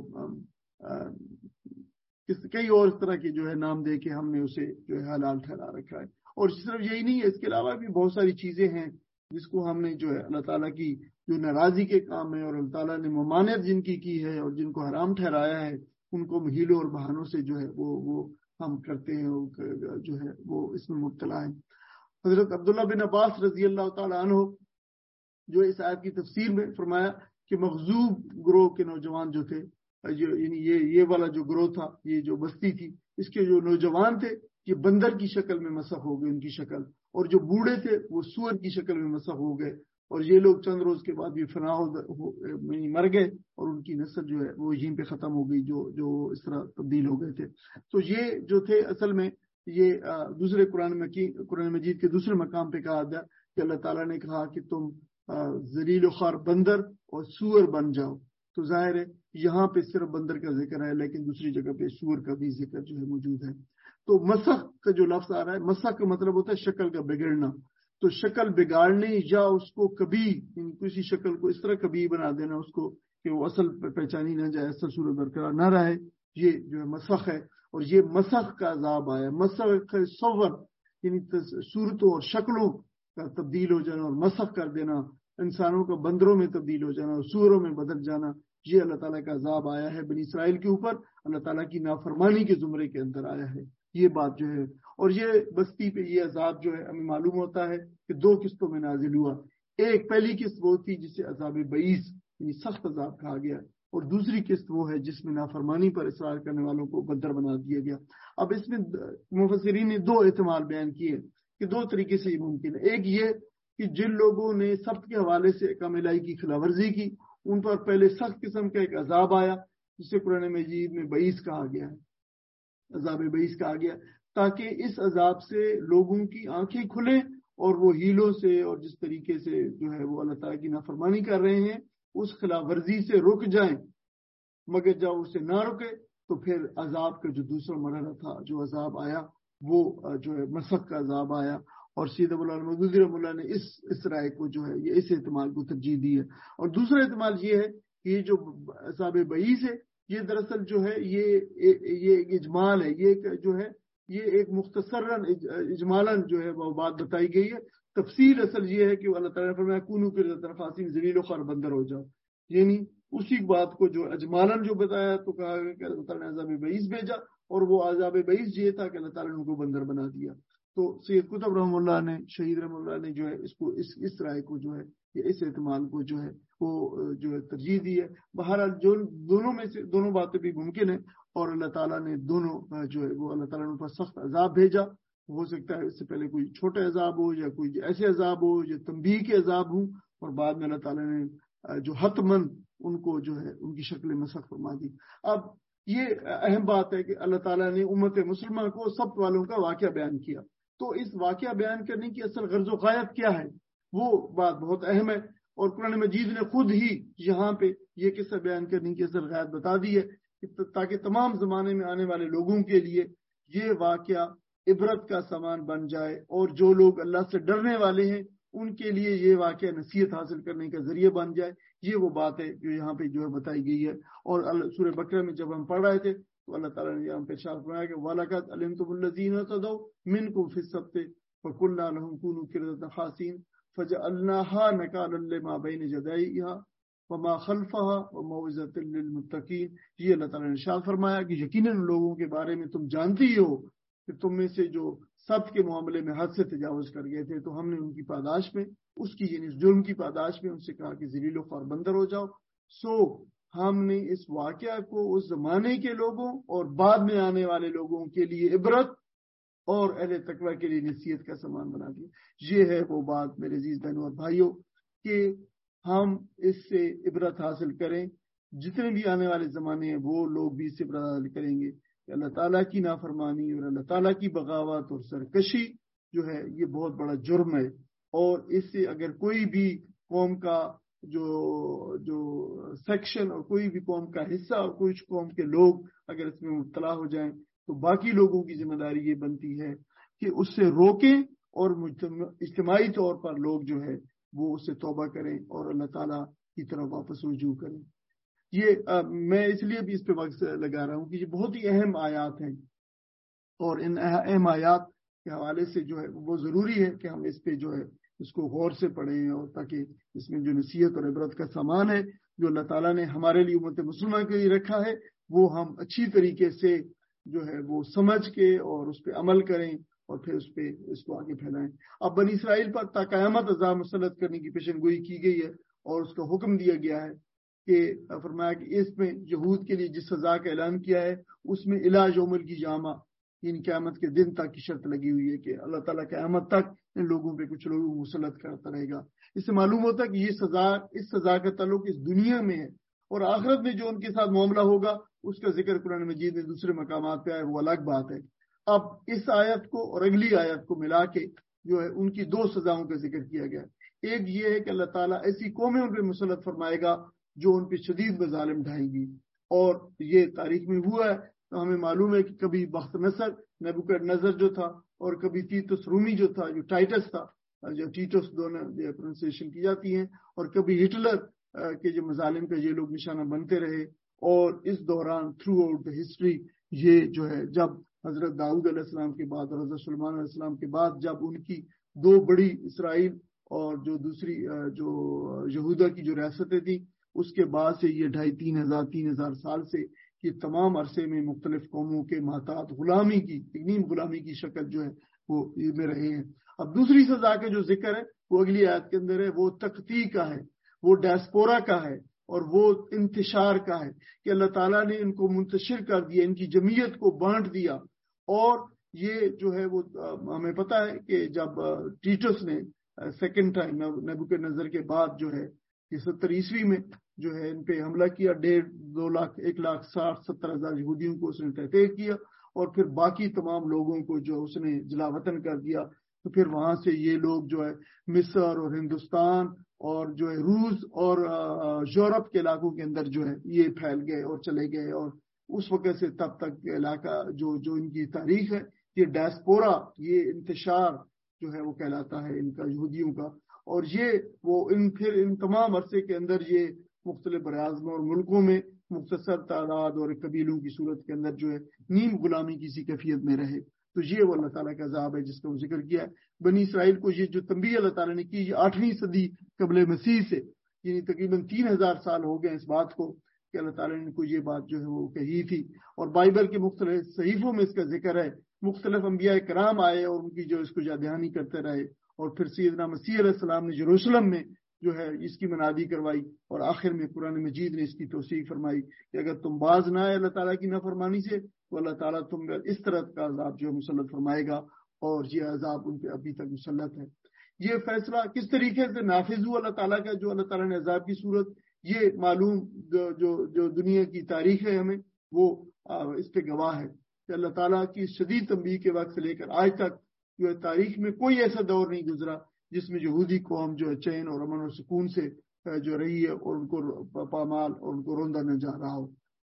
کئی اور اس طرح کے جو ہے نام دے کے ہم نے اسے جو ہے حلال ٹھہرا رکھا ہے۔ اور صرف یہی نہیں ہے، اس کے علاوہ بھی بہت ساری چیزیں ہیں جس کو ہم نے جو ہے اللہ تعالیٰ کی جو ناراضی کے کام ہے اور اللہ تعالیٰ نے ممانعت جن کی کی ہے اور جن کو حرام ٹھہرایا ہے، ان کو ہیلوں اور بہانوں سے جو ہے وہ وہ ہم کرتے ہیں، جو ہے وہ اس میں مبتلا ہیں۔ حضرت عبداللہ بن عباس رضی اللہ تعالیٰ عنہ جو اس آیت کی تفسیر میں فرمایا کہ مغزوب گروہ کے نوجوان جو تھے، یعنی یہ یہ والا جو گروہ تھا، یہ جو بستی تھی، اس کے جو نوجوان تھے یہ بندر کی شکل میں مسخ ہو گئے ان کی شکل، اور جو بوڑھے تھے وہ سور کی شکل میں مسخ ہو گئے، اور یہ لوگ چند روز کے بعد بھی فنا مر گئے اور ان کی نسل جو ہے وہ یہیں پہ ختم ہو گئی، جو جو اس طرح تبدیل ہو گئے تھے۔ تو یہ جو تھے اصل میں یہ دوسرے قرآن مکی قرآن مجید کے دوسرے مقام پہ کہا گیا کہ اللہ تعالیٰ نے کہا کہ تم ذلیل و خوار بندر اور سور بن جاؤ۔ تو ظاہر ہے یہاں پہ صرف بندر کا ذکر ہے، لیکن دوسری جگہ پہ سور کا بھی ذکر جو ہے موجود ہے۔ تو مسخ کا جو لفظ آ رہا ہے، مسخ کا مطلب ہوتا ہے شکل کا بگڑنا، تو شکل بگاڑنے یا اس کو کبھی کسی شکل کو اس طرح کبھی بنا دینا اس کو کہ وہ اصل پہچانی نہ جائے، اصل صورت برقرار نہ رہے، یہ جو ہے مسخ ہے۔ اور یہ مسخ کا عذاب آیا، مسخ صور یعنی صورتوں اور شکلوں کا تبدیل ہو جانا اور مسخ کر دینا، انسانوں کا بندروں میں تبدیل ہو جانا اور سوروں میں بدل جانا، یہ اللہ تعالیٰ کا عذاب آیا ہے بنی اسرائیل کے اوپر، اللہ تعالیٰ کی نافرمانی کے زمرے کے اندر آیا ہے یہ بات جو ہے۔ اور یہ بستی پہ یہ عذاب جو ہے ہمیں معلوم ہوتا ہے کہ دو قسطوں میں نازل ہوا، ایک پہلی قسط وہ تھی جسے عذاب بعیث یعنی سخت عذاب کہا گیا، اور دوسری قسط وہ ہے جس میں نافرمانی پر اصرار کرنے والوں کو بدر بنا دیا گیا۔ اب اس میں مفسرین نے دو احتمال بیان کیے کہ دو طریقے سے یہ ممکن ہے۔ ایک یہ کہ جن لوگوں نے سبت کے حوالے سے احکام الہی کی خلاف ورزی کی، ان پر پہلے سخت قسم کا ایک عذاب آیا جسے قرآن مجید میں بعیث کہا گیا ہے، عذاب بعیث کہا گیا، تاکہ اس عذاب سے لوگوں کی آنکھیں کھلیں اور وہ ہیلوں سے اور جس طریقے سے جو ہے وہ اللہ تعالیٰ کی نافرمانی کر رہے ہیں اس خلاف ورزی سے رک جائیں، مگر جب اسے نہ رکے تو پھر عذاب کا جو دوسرا مرحلہ تھا، جو عذاب آیا وہ جو ہے مسخ کا عذاب آیا۔ اور سید ابو العلا مودودی رحمہ اللہ نے اس اس رائے کو جو ہے یہ اس احتمال کو ترجیح دی ہے۔ اور دوسرا احتمال یہ ہے کہ یہ جو عذاب بعیث ہے یہ دراصل جو ہے یہ یہ ایک اجمال ہے، یہ جو ہے یہ ایک مختصراً اجمالاً جو ہے وہ بات بتائی گئی ہے۔ تفصیل اصل یہ ہے کہ اللہ تعالیٰ نے فرمایا کونوا قردۃ خاسئین ذلیل و خوار بندر ہو جاؤ، یعنی اسی بات کو جو اجمالاً جو بتایا تو کہا گیا کہ اللہ تعالیٰ نے عذاب بعیث بھیجا، اور وہ عذاب بعیث یہ تھا کہ اللہ تعالیٰ نے ان کو بندر بنا دیا۔ تو سید قطب رحمہ اللہ نے شہید رحمہ اللہ نے جو ہے اس کو اس اس رائے کو جو ہے یہ اس احتمال کو جو ہے وہ جو ہے ترجیح دی ہے۔ بہرحال جو دونوں میں سے دونوں باتیں بھی ممکن ہیں، اور اللہ تعالیٰ نے دونوں جو ہے وہ اللہ تعالیٰ نے ان پر سخت عذاب بھیجا، ہو سکتا ہے اس سے پہلے کوئی چھوٹا عذاب ہو یا کوئی ایسے عذاب ہو یا تنبیہ کے عذاب ہوں، اور بعد میں اللہ تعالیٰ نے جو حتماً ان کو جو ہے ان کی شکل مسخ فرما دی۔ اب یہ اہم بات ہے کہ اللہ تعالیٰ نے امت مسلمہ کو سبت والوں کا واقعہ بیان کیا، تو اس واقعہ بیان کرنے کی اصل غرض و غایت کیا ہے وہ بات بہت اہم ہے، اور قرآن مجید نے خود ہی یہاں پہ یہ قصہ بیان کرنے کی اصل غایت بتا دی ہے تاکہ تمام زمانے میں آنے والے لوگوں کے لیے یہ واقعہ عبرت کا سامان بن جائے، اور جو لوگ اللہ سے ڈرنے والے ہیں ان کے لیے یہ واقعہ نصیحت حاصل کرنے کا ذریعہ بن جائے. یہ وہ بات ہے جو یہاں پہ جو ہے بتائی گئی ہے. اور سورہ بقرہ میں جب ہم پڑھ رہے تھے تو اللہ تعالیٰ نے یہاں پہ ارشاد فرمایا کہ وَلَقَدْ عَلِمْتُمُ الَّذِينَ اعْتَدَوْا مِنْكُمْ فِي السَّبْتِ فَقُلْنَا لَهُمْ كُونُوا قِرَدَةً خَاسِئِينَ فَجَعَلْنَاهَا نَكَالًا لِمَا بَيْنَ يَدَيْهَا وَمَا خَلْفَهَا وَمَوْعِظَةً لِلْمُتَّقِينَ. یہ اللہ تعالیٰ نے ارشاد فرمایا کہ یقیناً لوگوں کے بارے میں تم جانتی ہو کہ تم میں سے جو سب کے معاملے میں حد سے تجاوز کر گئے تھے تو ہم نے ان کی پاداش میں اس کی یعنی جرم کی پاداش میں ان سے کہا کہ ذلیل و خوار بندر ہو جاؤ. سو ہم نے اس واقعہ کو اس زمانے کے لوگوں اور بعد میں آنے والے لوگوں کے لیے عبرت اور اہل تقوی کے لیے نصیحت کا سامان بنا دیا. یہ ہے وہ بات میرے عزیز بہنوں اور بھائیوں کہ ہم اس سے عبرت حاصل کریں. جتنے بھی آنے والے زمانے ہیں وہ لوگ بھی اس سے عبرت حاصل کریں گے کہ اللہ تعالیٰ کی نافرمانی اور اللہ تعالیٰ کی بغاوت اور سرکشی جو ہے یہ بہت بڑا جرم ہے. اور اس سے اگر کوئی بھی قوم کا جو جو سیکشن اور کوئی بھی قوم کا حصہ اور کچھ قوم کے لوگ اگر اس میں مبتلا ہو جائیں تو باقی لوگوں کی ذمہ داری یہ بنتی ہے کہ اس سے روکیں اور اجتماعی طور پر لوگ جو ہے وہ اس سے توبہ کریں اور اللہ تعالیٰ کی طرف واپس رجوع کریں. یہ آ, میں اس لیے بھی اس پہ وقت لگا رہا ہوں کہ یہ بہت ہی اہم آیات ہیں اور ان اہم آیات کے حوالے سے جو ہے وہ ضروری ہے کہ ہم اس پہ جو ہے اس کو غور سے پڑھیں اور تاکہ اس میں جو نصیحت اور عبرت کا سامان ہے جو اللہ تعالیٰ نے ہمارے لیے امت مسلمہ کے لیے رکھا ہے وہ ہم اچھی طریقے سے جو ہے وہ سمجھ کے اور اس پہ عمل کریں اور پھر اس پہ اس کو آگے پھیلائیں. اب بنی اسرائیل پر تا قیامت عذاب مسلط کرنے کی پیشن گوئی کی گئی ہے اور اس کا حکم دیا گیا ہے کہ فرمایا کہ اس میں یہود کے لیے جس سزا کا اعلان کیا ہے اس میں الی یوم القیامہ ان قیامت کے دن تک کی شرط لگی ہوئی ہے کہ اللہ تعالیٰ قیامت تک ان لوگوں پہ کچھ لوگوں کو مسلط کرتا رہے گا. اس سے معلوم ہوتا ہے کہ یہ سزا اس سزا کا تعلق اس دنیا میں ہے اور آخرت میں جو ان کے ساتھ معاملہ ہوگا اس کا ذکر قرآن مجید میں دوسرے مقامات پہ آئے وہ الگ بات ہے. اب اس آیت کو اور اگلی آیت کو ملا کے جو ہے ان کی دو سزاؤں کا ذکر کیا گیا. ایک یہ ہے کہ اللہ تعالیٰ ایسی قومیں ان پہ مسلط فرمائے گا جو ان پہ شدید مظالم ڈھائیں گی اور یہ تاریخ میں ہوا ہے. تو ہمیں معلوم ہے کہ کبھی بخت نصر نیبوکڈنیزر جو تھا اور کبھی تیتس رومی جو تھا جو ٹائٹس تھا جو ٹیٹس دونوں پروننسیشن کی جاتی ہیں اور کبھی ہٹلر کے جو مظالم کا یہ لوگ نشانہ بنتے رہے. اور اس دوران تھرو آؤٹ دا ہسٹری یہ جو ہے جب حضرت داؤد علیہ السلام کے بعد اور حضرت سلیمان علیہ السلام کے بعد جب ان کی دو بڑی اسرائیل اور جو دوسری جو یہودا کی جو ریاستیں تھیں اس کے بعد سے یہ ڈھائی تین ہزار تین ہزار سال سے یہ تمام عرصے میں مختلف قوموں کے محتاط غلامی کی تقنیم غلامی کی شکل جو ہے وہ میں رہے ہیں. اب دوسری سزا کا جو ذکر ہے وہ اگلی آیت کے اندر ہے وہ تقطیع کا ہے وہ ڈیسپورا کا ہے اور وہ انتشار کا ہے کہ اللہ تعالیٰ نے ان کو منتشر کر دیا ان کی جمعیت کو بانٹ دیا. اور یہ جو ہے وہ ہمیں پتہ ہے کہ جب ٹیٹس نے سیکنڈ ٹائم نیبوکڈنیزر کے بعد جو ہے یہ ستر عیسوی میں جو ہے ان پہ حملہ کیا ڈیڑھ دو لاکھ ایک لاکھ ساٹھ ستر ہزار یہودیوں کو اس نے تحقیق کیا اور پھر باقی تمام لوگوں کو جو اس نے جلا وطن کر دیا. تو پھر وہاں سے یہ لوگ جو ہے مصر اور ہندوستان اور جو ہے روس اور یورپ کے علاقوں کے اندر جو ہے یہ پھیل گئے اور چلے گئے اور اس وقت سے تب تک علاقہ جو جو ان کی تاریخ ہے یہ ڈیسپورا یہ انتشار جو ہے وہ کہلاتا ہے ان کا یہودیوں کا. اور یہ وہ ان پھر ان تمام عرصے کے اندر یہ مختلف براعظم اور ملکوں میں مختصر تعداد اور قبیلوں کی صورت کے اندر جو ہے نیم غلامی کسی کیفیت میں رہے. تو یہ وہ اللہ تعالیٰ کا عذاب ہے جس کا وہ ذکر کیا ہے. بنی اسرائیل کو یہ جو تنبیہ اللہ تعالیٰ نے کی یہ آٹھویں صدی قبل مسیح سے یعنی تقریباً تین ہزار سال ہو گئے اس بات کو کہ اللہ تعالیٰ نے ان کو یہ بات جو ہے وہ کہی تھی. اور بائبل کے مختلف صحیفوں میں اس کا ذکر ہے. مختلف انبیاء کرام آئے اور ان کی جو اس کو یاد دہانی کرتے رہے اور پھر سیدنا مسیح علیہ السلام نے یروشلم میں جو ہے اس کی منادی کروائی اور آخر میں قرآن مجید نے اس کی توثیق فرمائی کہ اگر تم باز نہ آئے اللہ تعالیٰ کی نافرمانی سے تو اللہ تعالیٰ تم پر اس طرح کا عذاب جو ہے مسلط فرمائے گا اور یہ عذاب ان پہ ابھی تک مسلط ہے. یہ فیصلہ کس طریقے سے نافذ ہوا اللہ تعالیٰ کا جو اللہ تعالیٰ نے عذاب کی صورت یہ معلوم جو جو, جو دنیا کی تاریخ ہے ہمیں وہ اس پہ گواہ ہے کہ اللہ تعالیٰ کی شدید تنبیہ کے وقت سے لے کر آج تک جو ہے تاریخ میں کوئی ایسا دور نہیں گزرا جس میں یہودی قوم جو ہے چین اور امن اور سکون سے جو رہی ہے اور ان کو پامال اور ان کو روندا نہ جا رہا ہو.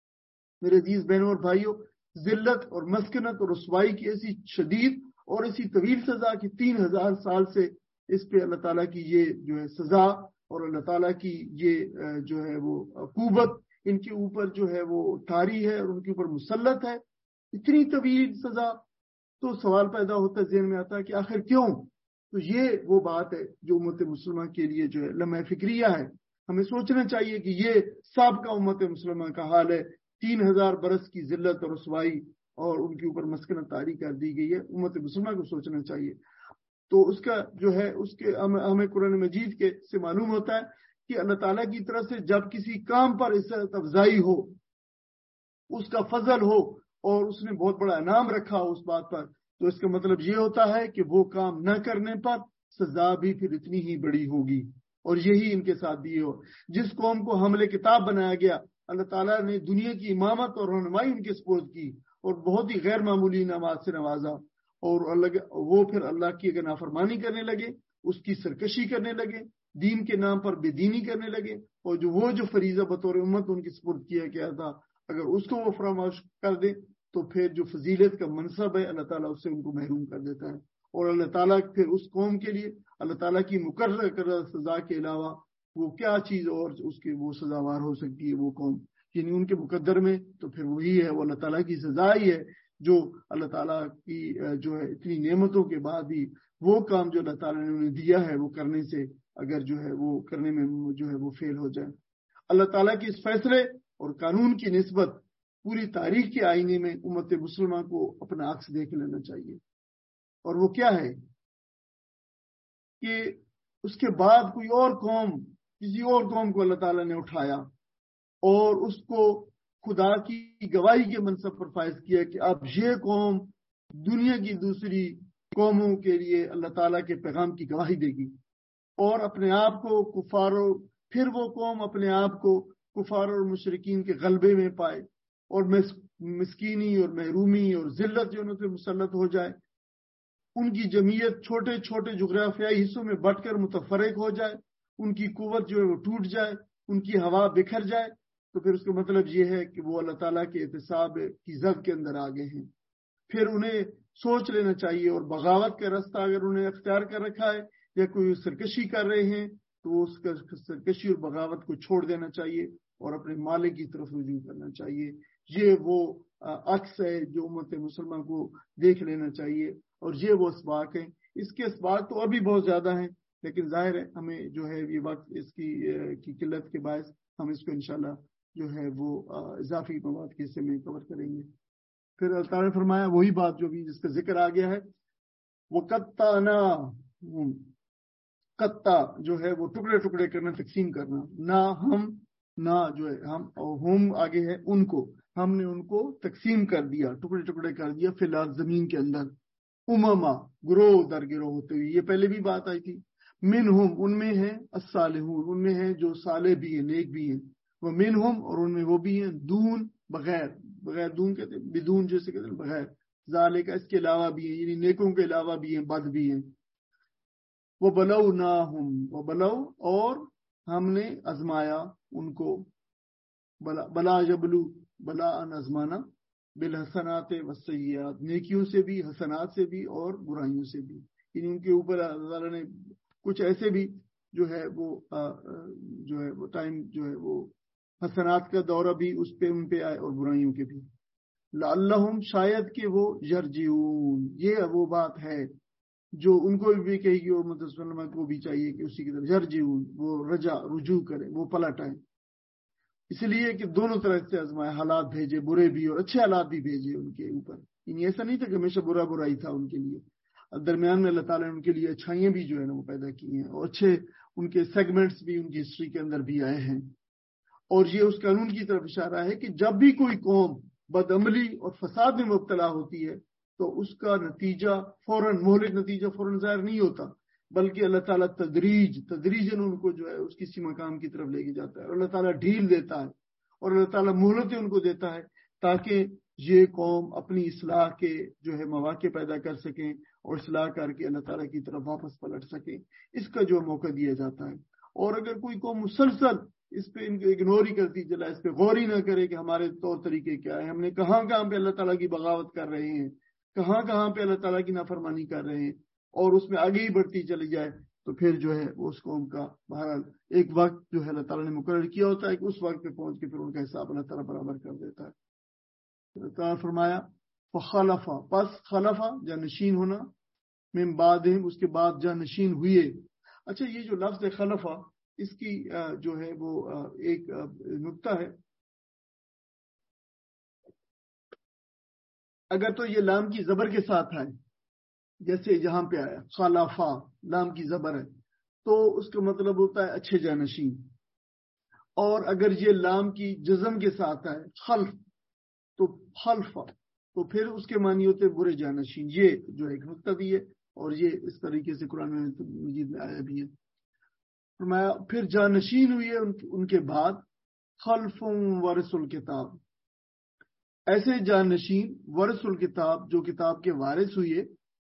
میرے عزیز بہنوں اور بھائیوں ذلت اور مسکنت اور رسوائی کی ایسی شدید اور ایسی طویل سزا کی تین ہزار سال سے اس پہ اللہ تعالیٰ کی یہ جو ہے سزا اور اللہ تعالیٰ کی یہ جو ہے وہ عقوبت ان کے اوپر جو ہے وہ طاری ہے اور ان کے اوپر مسلط ہے، اتنی طویل سزا. تو سوال پیدا ہوتا ہے، ذہن میں آتا ہے کہ آخر کیوں؟ تو یہ وہ بات ہے جو امت مسلمہ کے لیے جو ہے لمحہ فکریہ ہے. ہمیں سوچنا چاہیے کہ یہ سابقہ امت مسلمہ کا حال ہے. تین ہزار برس کی ذلت اور رسوائی اور ان کے اوپر مسکنت طاری کر دی گئی ہے. امت مسلمہ کو سوچنا چاہیے. تو اس کا جو ہے اس کے ہمیں قرآن مجید کے سے معلوم ہوتا ہے کہ اللہ تعالیٰ کی طرف سے جب کسی کام پر عزت افزائی ہو، اس کا فضل ہو اور اس نے بہت بڑا انعام رکھا ہو اس بات پر، تو اس کا مطلب یہ ہوتا ہے کہ وہ کام نہ کرنے پر سزا بھی پھر اتنی ہی بڑی ہوگی. اور یہی ان کے ساتھ بھی ہو. جس قوم کو حمل کتاب بنایا گیا، اللہ تعالیٰ نے دنیا کی امامت اور رہنمائی ان کے سپرد کی اور بہت ہی غیر معمولی انعامات سے نوازا، اور اللہ وہ پھر اللہ کی اگر نافرمانی کرنے لگے، اس کی سرکشی کرنے لگے، دین کے نام پر بے دینی کرنے لگے، اور جو وہ جو فریضہ بطور امت ان کی سپرد کیا گیا تھا اگر اس کو وہ فراموش کر دے تو پھر جو فضیلت کا منصب ہے اللہ تعالیٰ اس سے ان کو محروم کر دیتا ہے. اور اللہ تعالیٰ پھر اس قوم کے لیے اللہ تعالیٰ کی مقرر کردہ سزا کے علاوہ وہ کیا چیز اور اس کے وہ سزاوار ہو سکتی ہے وہ قوم، یعنی ان کے مقدر میں تو پھر وہی ہے، وہ اللہ تعالیٰ کی سزا ہی ہے جو اللہ تعالیٰ کی جو ہے اتنی نعمتوں کے بعد بھی وہ کام جو اللہ تعالیٰ نے انہیں دیا ہے وہ کرنے سے اگر جو ہے وہ کرنے میں جو ہے وہ فیل ہو جائے. اللہ تعالیٰ کے اس فیصلے اور قانون کی نسبت پوری تاریخ کے آئینے میں امت مسلمہ کو اپنا عکس دیکھ لینا چاہیے. اور وہ کیا ہے کہ اس کے بعد کوئی اور قوم، کسی اور قوم کو اللہ تعالیٰ نے اٹھایا اور اس کو خدا کی گواہی کے منصب پر فائز کیا کہ اب یہ قوم دنیا کی دوسری قوموں کے لیے اللہ تعالیٰ کے پیغام کی گواہی دے گی، اور اپنے آپ کو کفاروں پھر وہ قوم اپنے آپ کو کفار اور مشرکین کے غلبے میں پائے اور مسکینی اور محرومی اور ذلت جو ان سے مسلط ہو جائے، ان کی جمعیت چھوٹے چھوٹے جغرافیائی حصوں میں بٹ کر متفرق ہو جائے، ان کی قوت جو ہے وہ ٹوٹ جائے، ان کی ہوا بکھر جائے، تو پھر اس کا مطلب یہ ہے کہ وہ اللہ تعالیٰ کے احتساب کی زد کے اندر آ گئے ہیں. پھر انہیں سوچ لینا چاہیے، اور بغاوت کا رستہ اگر انہیں اختیار کر رکھا ہے یا کوئی سرکشی کر رہے ہیں تو اس کا سرکشی اور بغاوت کو چھوڑ دینا چاہیے اور اپنے مالک کی طرف رجوع کرنا چاہیے. یہ وہ عکس ہے جو امت مسلمہ کو دیکھ لینا چاہیے، اور یہ وہ اسباق ہیں. اس کے اسباق تو ابھی بہت زیادہ ہیں، لیکن ظاہر ہے ہمیں جو ہے یہ وقت اس کی کی قلت کے باعث ہم اس کو انشاءاللہ جو ہے وہ اضافی مواد کے حصے میں کور کریں گے. پھر اللہ تعالیٰ نے فرمایا وہی بات جو بھی جس کا ذکر آ گیا ہے، وہ قطعنا، قطع جو ہے وہ ٹکڑے ٹکڑے کرنا، تقسیم کرنا، نہ ہم نہ جو ہے ہم اور ہم آگے ہے ان کو، ہم نے ان کو تقسیم کر دیا، ٹکڑے ٹکڑے کر دیا فی الحال زمین کے اندر، امما گروہ در گروہ ہوتے ہوئے. یہ پہلے بھی بات آئی تھی. منہم ان میں ہیں، الصالحون ان میں ہیں جو صالح بھی ہیں، نیک بھی ہیں، وہ منہم اور ان میں وہ بھی ہیں، دون بغیر، بغیر دون کہتے ہیں بدون جیسے کہتے ہیں بغیر، ذالک اس کے علاوہ بھی ہیں، یعنی نیکوں کے علاوہ بھی ہیں، بد بھی ہیں. وہ بلو نہ ہم وہ بلو اور ہم نے ازمایا ان کو، بلا بلا جبلو بلا ان ازمانا بالحسنات والسیئات، نیکیوں سے بھی، حسنات سے بھی اور برائیوں سے بھی. یعنی ان کے اوپر اللہ تعالیٰ نے کچھ ایسے بھی جو ہے وہ جو ہے وہ ٹائم جو ہے وہ حسنات کا دورہ بھی اس پہ ان پہ آئے اور برائیوں کے بھی. لعلہم شاید کہ وہ یرجعون، یہ وہ بات ہے جو ان کو بھی کہے گی اور متصلمہ کو بھی چاہیے کہ اسی کی طرف یرجعون، وہ رجع رجوع کریں، وہ پلٹ آئیں. اس لیے کہ دونوں طرح سے آزمائے، حالات بھیجے، برے بھی اور اچھے حالات بھی بھیجے ان کے اوپر. یعنی ایسا نہیں تھا کہ ہمیشہ برا برا ہی تھا ان کے لیے، درمیان میں اللہ تعالیٰ نے ان کے لیے اچھائیاں بھی جو ہے نا وہ پیدا کی ہیں، اور اچھے ان کے سیگمنٹس بھی ان کی ہسٹری کے اندر بھی آئے ہیں. اور یہ اس قانون کی طرف اشارہ ہے کہ جب بھی کوئی قوم بدعملی اور فساد میں مبتلا ہوتی ہے تو اس کا نتیجہ فوراً مہلک نتیجہ فوراً ظاہر نہیں ہوتا، بلکہ اللہ تعالیٰ تدریج تدریجاً ان کو جو ہے اس کسی مقام کی طرف لے کے جاتا ہے، اور اللہ تعالیٰ ڈھیل دیتا ہے اور اللہ تعالیٰ مہلتیں ان کو دیتا ہے تاکہ یہ قوم اپنی اصلاح کے جو ہے مواقع پیدا کر سکیں اور اصلاح کر کے اللہ تعالیٰ کی طرف واپس پلٹ سکیں. اس کا جو موقع دیا جاتا ہے. اور اگر کوئی قوم مسلسل اس پہ ان کو اگنور ہی کرتی چلا، اس پہ غور ہی نہ کرے کہ ہمارے طور طریقے کیا ہیں، ہم نے کہاں کہاں پہ اللہ تعالیٰ کی بغاوت کر رہے ہیں، کہاں کہاں پہ اللہ تعالیٰ کی نافرمانی کر رہے ہیں، اور اس میں آگے ہی بڑھتی چلی جائے، تو پھر جو ہے اس قوم کا بہرحال ایک وقت جو ہے اللہ تعالیٰ نے مقرر کیا ہوتا ہے کہ اس وقت پہ پہنچ کے پھر ان کا حساب اللہ تعالیٰ برابر کر دیتا ہے. اللہ تعالیٰ فرمایا فخلفا، پس خلفا جانشین ہونا، من بعدہم اس کے بعد جانشین ہوئے. اچھا یہ جو لفظ ہے خلفا، اس کی جو ہے وہ ایک نکتہ ہے. اگر تو یہ لام کی زبر کے ساتھ ہے جیسے یہاں پہ آیا خلفا، لام کی زبر ہے تو اس کا مطلب ہوتا ہے اچھے جانشین. اور اگر یہ لام کی جزم کے ساتھ آئے خلف تو خلفا تو پھر اس کے معنی ہوتے برے جانشین. یہ جو ایک نکتہ بھی ہے اور یہ اس طریقے سے قرآن مجید میں آیا بھی ہے. فرمایا پھر جانشین ہوئی ہے ان کے بعد خلف ورث الکتاب، ایسے جانشین ورث الکتاب جو کتاب کے وارث ہوئے.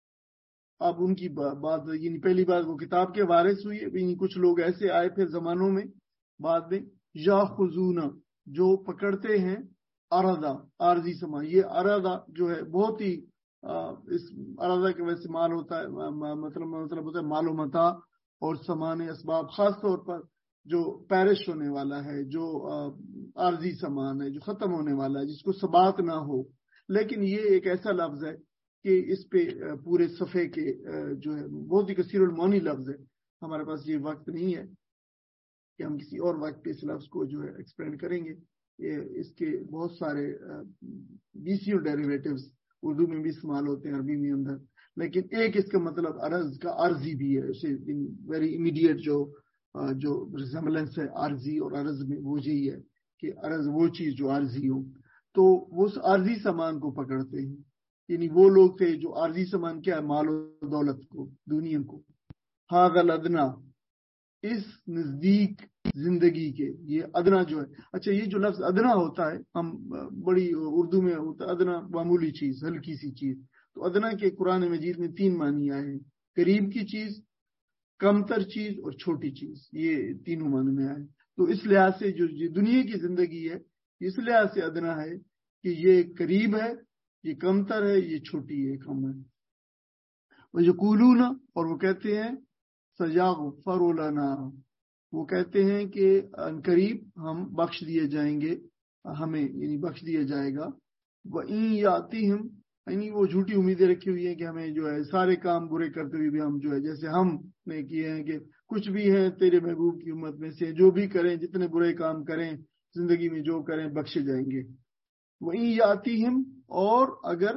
اب ان کی بات یعنی پہلی بات وہ کتاب کے وارث ہوئے، یعنی کچھ لوگ ایسے آئے پھر زمانوں میں بعد میں یا خزونہ جو پکڑتے ہیں اردا عارضی سامان. یہ اردا جو ہے بہت ہی اس اردا کے ویسے مال ہوتا ہے مطلب مطلب ہوتا ہے مال و متاع اور سامان اسباب، خاص طور پر جو پیرش ہونے والا ہے، جو عارضی سامان ہے، جو ختم ہونے والا ہے، جس کو ثبات نہ ہو. لیکن یہ ایک ایسا لفظ ہے کہ اس پہ پورے صفحے کے جو ہے بہت ہی کثیر المعانی لفظ ہے. ہمارے پاس یہ وقت نہیں ہے کہ ہم کسی اور وقت پہ اس لفظ کو جو ہے ایکسپلین کریں گے. یہ اس کے بہت سارے بیسیوں ڈیریویٹیوز اردو میں بھی استعمال ہوتے ہیں، عربی میں اندر. لیکن ایک اس کا مطلب عرض کا عارضی بھی ہے، اسے ویری امیڈیٹ جو جو ریزمبلنس ہے عارضی اور عرض میں وہ یہی ہے کہ عرض وہ چیز جو عارضی ہو. تو وہ اس عارضی سامان کو پکڑتے ہیں، یعنی وہ لوگ تھے جو عارضی سامان کیا ہے مال و دولت کو، دنیا کو. ھذا الادنا، اس نزدیک زندگی کے، یہ ادنا جو ہے. اچھا یہ جو لفظ ادنا ہوتا ہے ہم بڑی اردو میں ہوتا ہے ادنا معمولی چیز، ہلکی سی چیز. تو ادنا کے قرآن مجید میں تین معنی آئے ہیں، قریب کی چیز، کمتر چیز اور چھوٹی چیز. یہ تینوں معنی میں آئے. تو اس لحاظ سے جو دنیا کی زندگی ہے اس لحاظ سے ادنا ہے کہ یہ قریب ہے، یہ کمتر ہے، یہ چھوٹی ہے، کم ہے. وَيَقُولُونَ اور وہ کہتے ہیں سَيَغْفَرُ لَنَا، وہ کہتے ہیں کہ ان قریب ہم بخش دیے جائیں گے، ہمیں یعنی بخش دیا جائے گا. وَإِن يَأْتِهِمْ، یعنی وہ جھوٹی امیدیں رکھی ہوئی ہیں کہ ہمیں جو ہے سارے کام برے کرتے ہوئے بھی ہم جو ہے جیسے ہم نے کیے ہیں کہ کچھ بھی ہیں تیرے محبوب کی امت میں سے جو بھی کریں، جتنے برے کام کریں زندگی میں جو کریں بخشے جائیں گے. وَإِن يَأْتِهِمْ اور اگر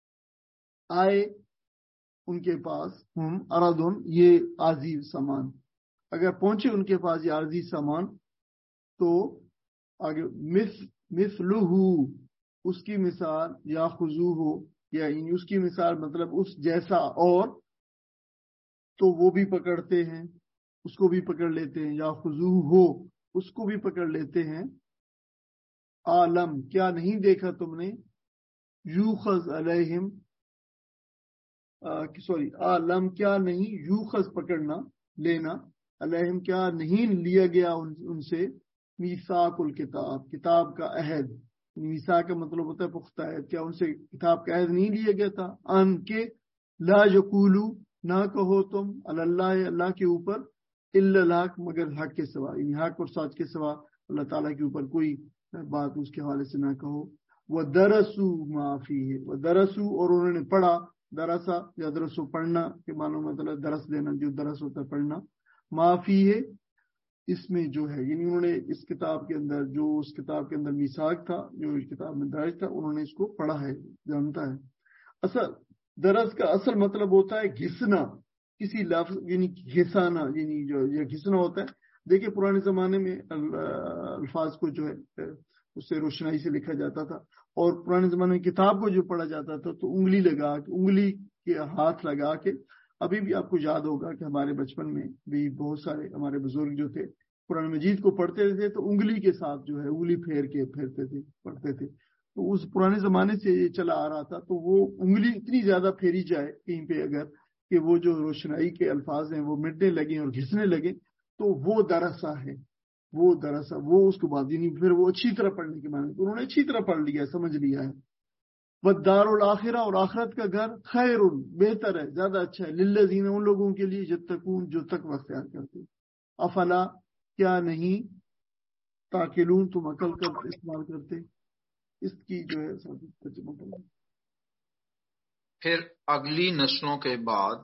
آئے ان کے پاس ہم اردن یہ عارضی سامان، اگر پہنچے ان کے پاس یہ عارضی سامان تو آگے مثلہ اس کی مثال، یا خضوہ ہو یا اس کی مثال مطلب اس جیسا اور، تو وہ بھی پکڑتے ہیں، اس کو بھی پکڑ لیتے ہیں. یا خضوہ ہو اس کو بھی پکڑ لیتے ہیں. عالم کیا نہیں دیکھا تم نے، یوخذ علیہم سوری عالم کیا نہیں، یوخذ پکڑنا لینا، علیہم کیا نہیں لیا گیا ان, ان سے میثاق الکتاب کتاب کا عہد. میثاق کا مطلب ہوتا ہے پختہ عہد. کیا ان سے کتاب کا عہد نہیں لیا گیا تھا؟ ان کے لا یقولو نہ کہو تم اللہ اللہ کے اوپر الا الحق مگر حق کے سوا، یعنی حق اور سچ کے سوا اللہ تعالیٰ کے اوپر کوئی بات اس کے حوالے سے نہ کہو. وہ درسو معافی ہے، وہ درسو اور انہوں نے پڑھا، درسا یا درسو پڑھنا کے معلوم مطلب درس دینا، جو درس ہوتا ہے پڑھنا. معافی ہے اس میں جو ہے یعنی انہوں نے اس کتاب کے اندر جو اس کتاب کے اندر میثاق تھا، جو اس کتاب میں درج تھا، انہوں نے اس کو پڑھا ہے، جانتا ہے. اصل درس کا اصل مطلب ہوتا ہے گھسنا، کسی لفظ یعنی گھسانا، یعنی جو یہ گھسنا ہوتا ہے. دیکھیں پرانے زمانے میں الفاظ کو جو ہے اس سے روشنائی سے لکھا جاتا تھا، اور پرانے زمانے میں کتاب کو جو پڑھا جاتا تھا تو انگلی لگا کے، انگلی کے ہاتھ لگا کے. ابھی بھی آپ کو یاد ہوگا کہ ہمارے بچپن میں بھی بہت سارے ہمارے بزرگ جو تھے قرآن مجید کو پڑھتے تھے تو انگلی کے ساتھ جو ہے انگلی پھیر کے پھیرتے تھے، پڑھتے تھے. تو اس پرانے زمانے سے یہ چلا آ رہا تھا. تو وہ انگلی اتنی زیادہ پھیری جائے کہیں پہ اگر کہ وہ جو روشنائی کے الفاظ ہیں وہ مٹنے لگیں اور گھسنے لگیں تو وہ درسا ہے، وہ درسا وہ اس کو بعد یعنی پھر وہ اچھی طرح پڑھنے کے معنی. تو انہوں نے اچھی طرح پڑھ لیا ہے، سمجھ لیا ہے. والدار الآخرہ، اور آخرت کا گھر خیر بہتر ہے، زیادہ اچھا ہے، للذین ان لوگوں کے لیے یتقون جو تقوی اختیار کرتے ہیں۔ افلا کیا نہیں تاقلون تم عقل کر استعمال کرتے؟ اس کی جو ہے ترجمہ کرنا۔
پھر اگلی نسلوں کے بعد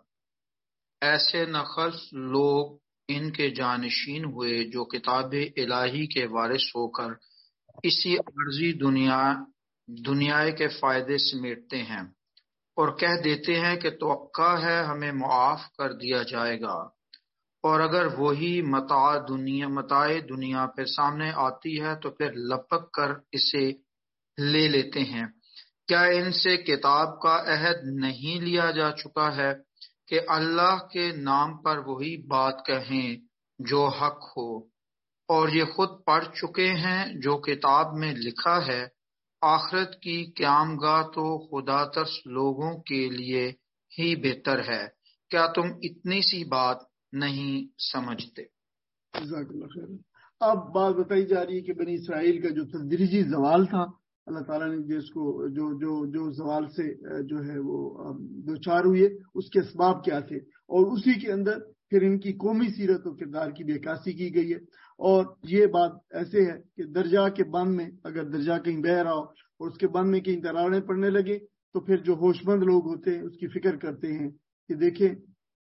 ایسے نخلص لوگ ان کے جانشین ہوئے جو کتاب الہی کے وارث ہو کر اسی عارضی دنیا دنیا کے فائدے سمیٹتے ہیں اور کہہ دیتے ہیں کہ توقع ہے ہمیں معاف کر دیا جائے گا، اور اگر وہی متاع دنیا متاع دنیا پھر سامنے آتی ہے تو پھر لپک کر اسے لے لیتے ہیں۔ کیا ان سے کتاب کا عہد نہیں لیا جا چکا ہے کہ اللہ کے نام پر وہی بات کہیں جو حق ہو، اور یہ خود پڑھ چکے ہیں جو کتاب میں لکھا ہے، آخرت کی قیام گاہ تو خدا ترس لوگوں کے لیے ہی بہتر ہے، کیا تم اتنی سی بات نہیں سمجھتے؟
جزاک اللہ خیر۔ اب بات بتائی جا رہی ہے کہ بنی اسرائیل کا جو تدریجی زوال تھا، اللہ تعالیٰ نے جس کو جو جو جو زوال سے جو ہے وہ دو چار ہوئے، اس کے اسباب کیا تھے، اور اسی کے اندر پھر ان کی قومی سیرت و کردار کی بھی عکاسی کی گئی ہے۔ اور یہ بات ایسے ہے کہ درجہ کے بند میں اگر درجہ کہیں بہہ رہا ہو اور اس کے بند میں کہیں دراڑیں پڑنے لگے تو پھر جو ہوش مند لوگ ہوتے ہیں اس کی فکر کرتے ہیں کہ دیکھیں